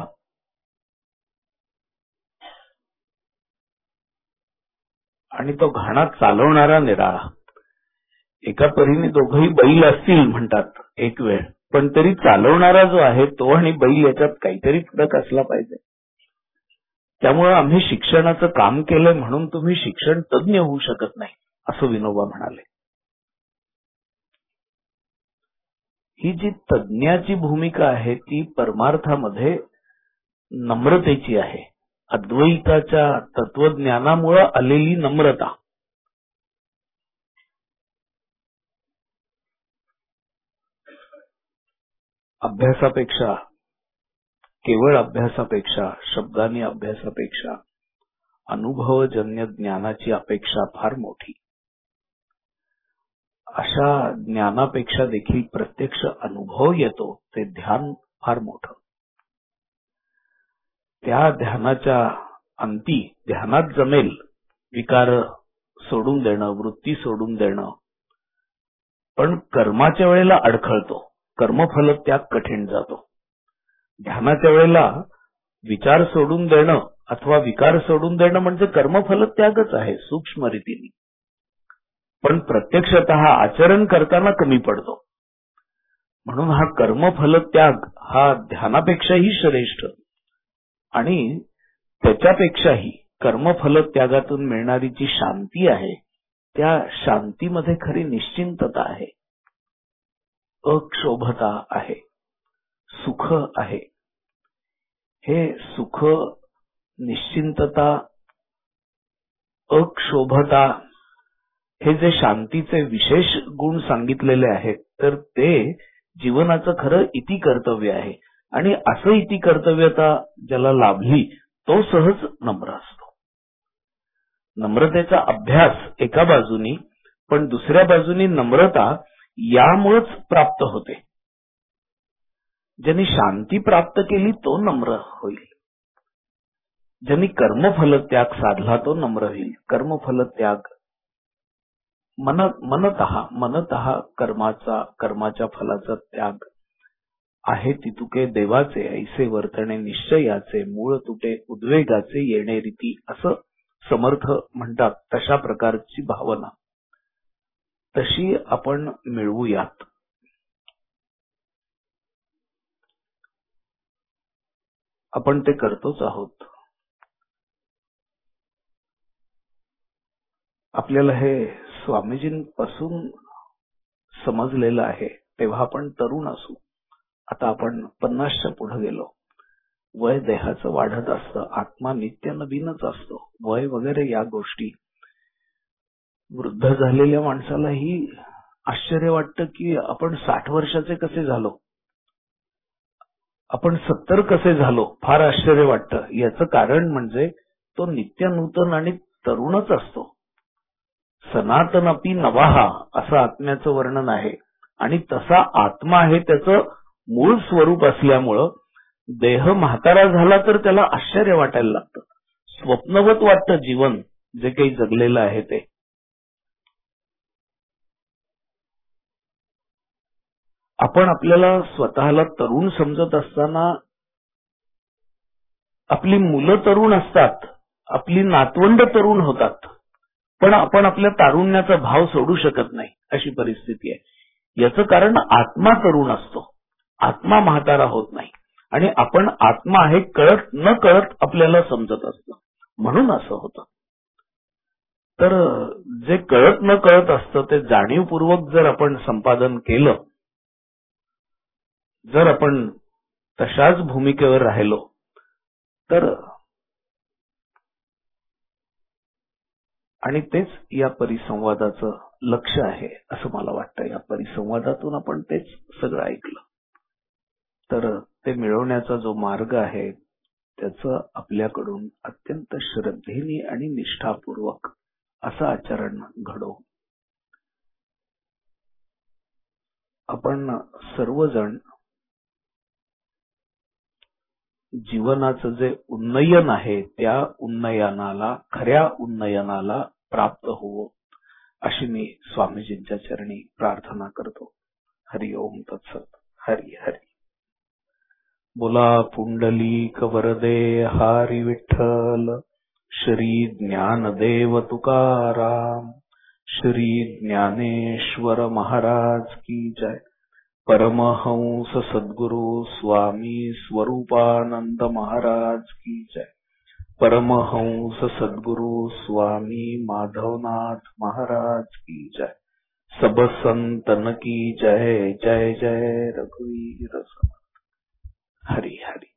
[SPEAKER 8] आणि तो घाणा चालवणारा निराळा. एका परीने दोघंही बैल असतील म्हणतात एक वेळ, पण तरी चालवणारा जो आहे तो आणि बैल याच्यात काहीतरी फरक असला पाहिजे. त्यामुळे आम्ही शिक्षणाचं काम केलंय म्हणून तुम्ही शिक्षण तज्ञ होऊ शकत नाही, असं विनोबा म्हणाले. ही जी तज्ञाची भूमिका आहे ती परमार्थामध्ये नम्रतेची आहे, अद्वैताच्या तत्वज्ञानामुळे आलेली नम्रता. अभ्यासापेक्षा, केवळ अभ्यासापेक्षा, शब्दांनी अभ्यासापेक्षा अनुभवजन्य ज्ञानाची अपेक्षा फार मोठी. अशा ज्ञानापेक्षा देखील प्रत्यक्ष अनुभव येतो, ते ध्यान फार मोठं. त्या ध्यानाच्या अंती ध्यानात जमेल विकार सोडून देणं, वृत्ती सोडून देणं, पण कर्माच्या वेळेला अडखळतो, कर्मफल त्याग कठीण जातो. ध्यानाच्या वेळेला विचार सोडून देणं अथवा विकार सोडून देणं म्हणजे कर्मफल त्यागच आहे सूक्ष्म रीतीने, पण प्रत्यक्षतः आचरण करताना कमी पडतो. म्हणून हा कर्मफल त्याग हा ध्यानापेक्षाही श्रेष्ठ, आणि त्याच्यापेक्षाही कर्मफल त्यागातून मिळणारी जी शांती आहे त्या शांतीमध्ये खरी निश्चिंतता आहे, अक्षोभता आहे, सुख आहे. हे सुख, निश्चिंतता, अक्षोभता हे जे शांतीचे विशेष गुण सांगितलेले आहेत, तर ते जीवनाचं खरं इति कर्तव्य आहे. आणि असं इति कर्तव्यता ज्याला लाभली तो सहज नम्र असतो. नम्रतेचा अभ्यास एका बाजूनी, पण दुसऱ्या बाजूनी नम्रता यामुळेच प्राप्त होते. ज्यांनी शांती प्राप्त केली तो नम्र होईल, ज्यांनी कर्मफल त्याग साधला तो नम्र होईल. कर्मफल त्याग मन मनतः मनतः कर्माचा कर्माच्या फलाचा त्याग आहे. ती तुके देवाचे ऐसे वर्तणे निश्चयाचे, मूळ तुटे उद्वेगाचे येणे रीती, असं समर्थ म्हणतात. तशा प्रकारची भावना तशी आपण मिळवूयात. आपण ते करतोच आहोत. आपल्याला हे स्वामीजींपासून समजलेलं आहे तेव्हा आपण तरुण असू. आता आपण पन्नासच्या पुढे गेलो. वय देहाचं वाढत असतं, आत्मा नित्य नवीनच असतो. वय वगैरे या गोष्टी वृद्ध झालेल्या माणसालाही आश्चर्य वाटतं की आपण साठ वर्षाचे कसे झालो, आपण सत्तर कसे झालो, फार आश्चर्य वाटतं. याचं कारण म्हणजे तो नित्य नूतन आणि तरुणच असतो. सनातन अपि नवाहा असं आत्म्याचं वर्णन आहे आणि तसा आत्मा आहे त्याचं मूळ स्वरूप असल्यामुळं देह म्हातारा झाला तर त्याला आश्चर्य वाटायला लागतं. स्वप्नवत वाटतं जीवन जे काही जगलेलं आहे ते. आपण आपल्याला स्वतःला तरुण समजत असताना आपली मुलं तरुण असतात, आपली नातवंड तरुण होतात, पण आपण आपल्या तारुण्याचा भाव सोडू शकत नाही अशी परिस्थिती आहे. याचं कारण आत्मा तरुण असतो, आत्मा म्हातारा होत नाही आणि आपण आत्मा आहे कळत न कळत आपल्याला समजत असतं, म्हणून असं होतं. तर जे कळत न कळत असतं ते जाणीवपूर्वक जर आपण संपादन केलं, जर आपण तशाच भूमिकेवर राहिलो तर, आणि तेच या परिसंवादाचं लक्ष आहे असं मला वाटतं. या परिसंवादातून आपण तेच सगळं ऐकलं तर ते मिळवण्याचा जो मार्ग आहे त्याचं आपल्याकडून अत्यंत श्रद्धेने आणि निष्ठापूर्वक असं आचरण घडो. आपण सर्वजण जीवनाचं जे उन्नयन आहे त्या उन्नयनाला, खऱ्या उन्नयनाला प्राप्त होवो अशी मी स्वामीजींच्या चरणी प्रार्थना करतो. हरि ओम तत्सत. हरि हरि बोला पुंडलिक वरदे हरी विठ्ठल. श्री ज्ञानदेव तुकाराम. श्री ज्ञानेश्वर महाराज की जय. परमहंस सद्गुरु स्वामी स्वरूपानंद महाराज की जय. परमहंस सद्गुरु स्वामी माधवनाथ महाराज की जय. सब संतन की जय. जय जय रघुवीर समर्थ. हरि हरि.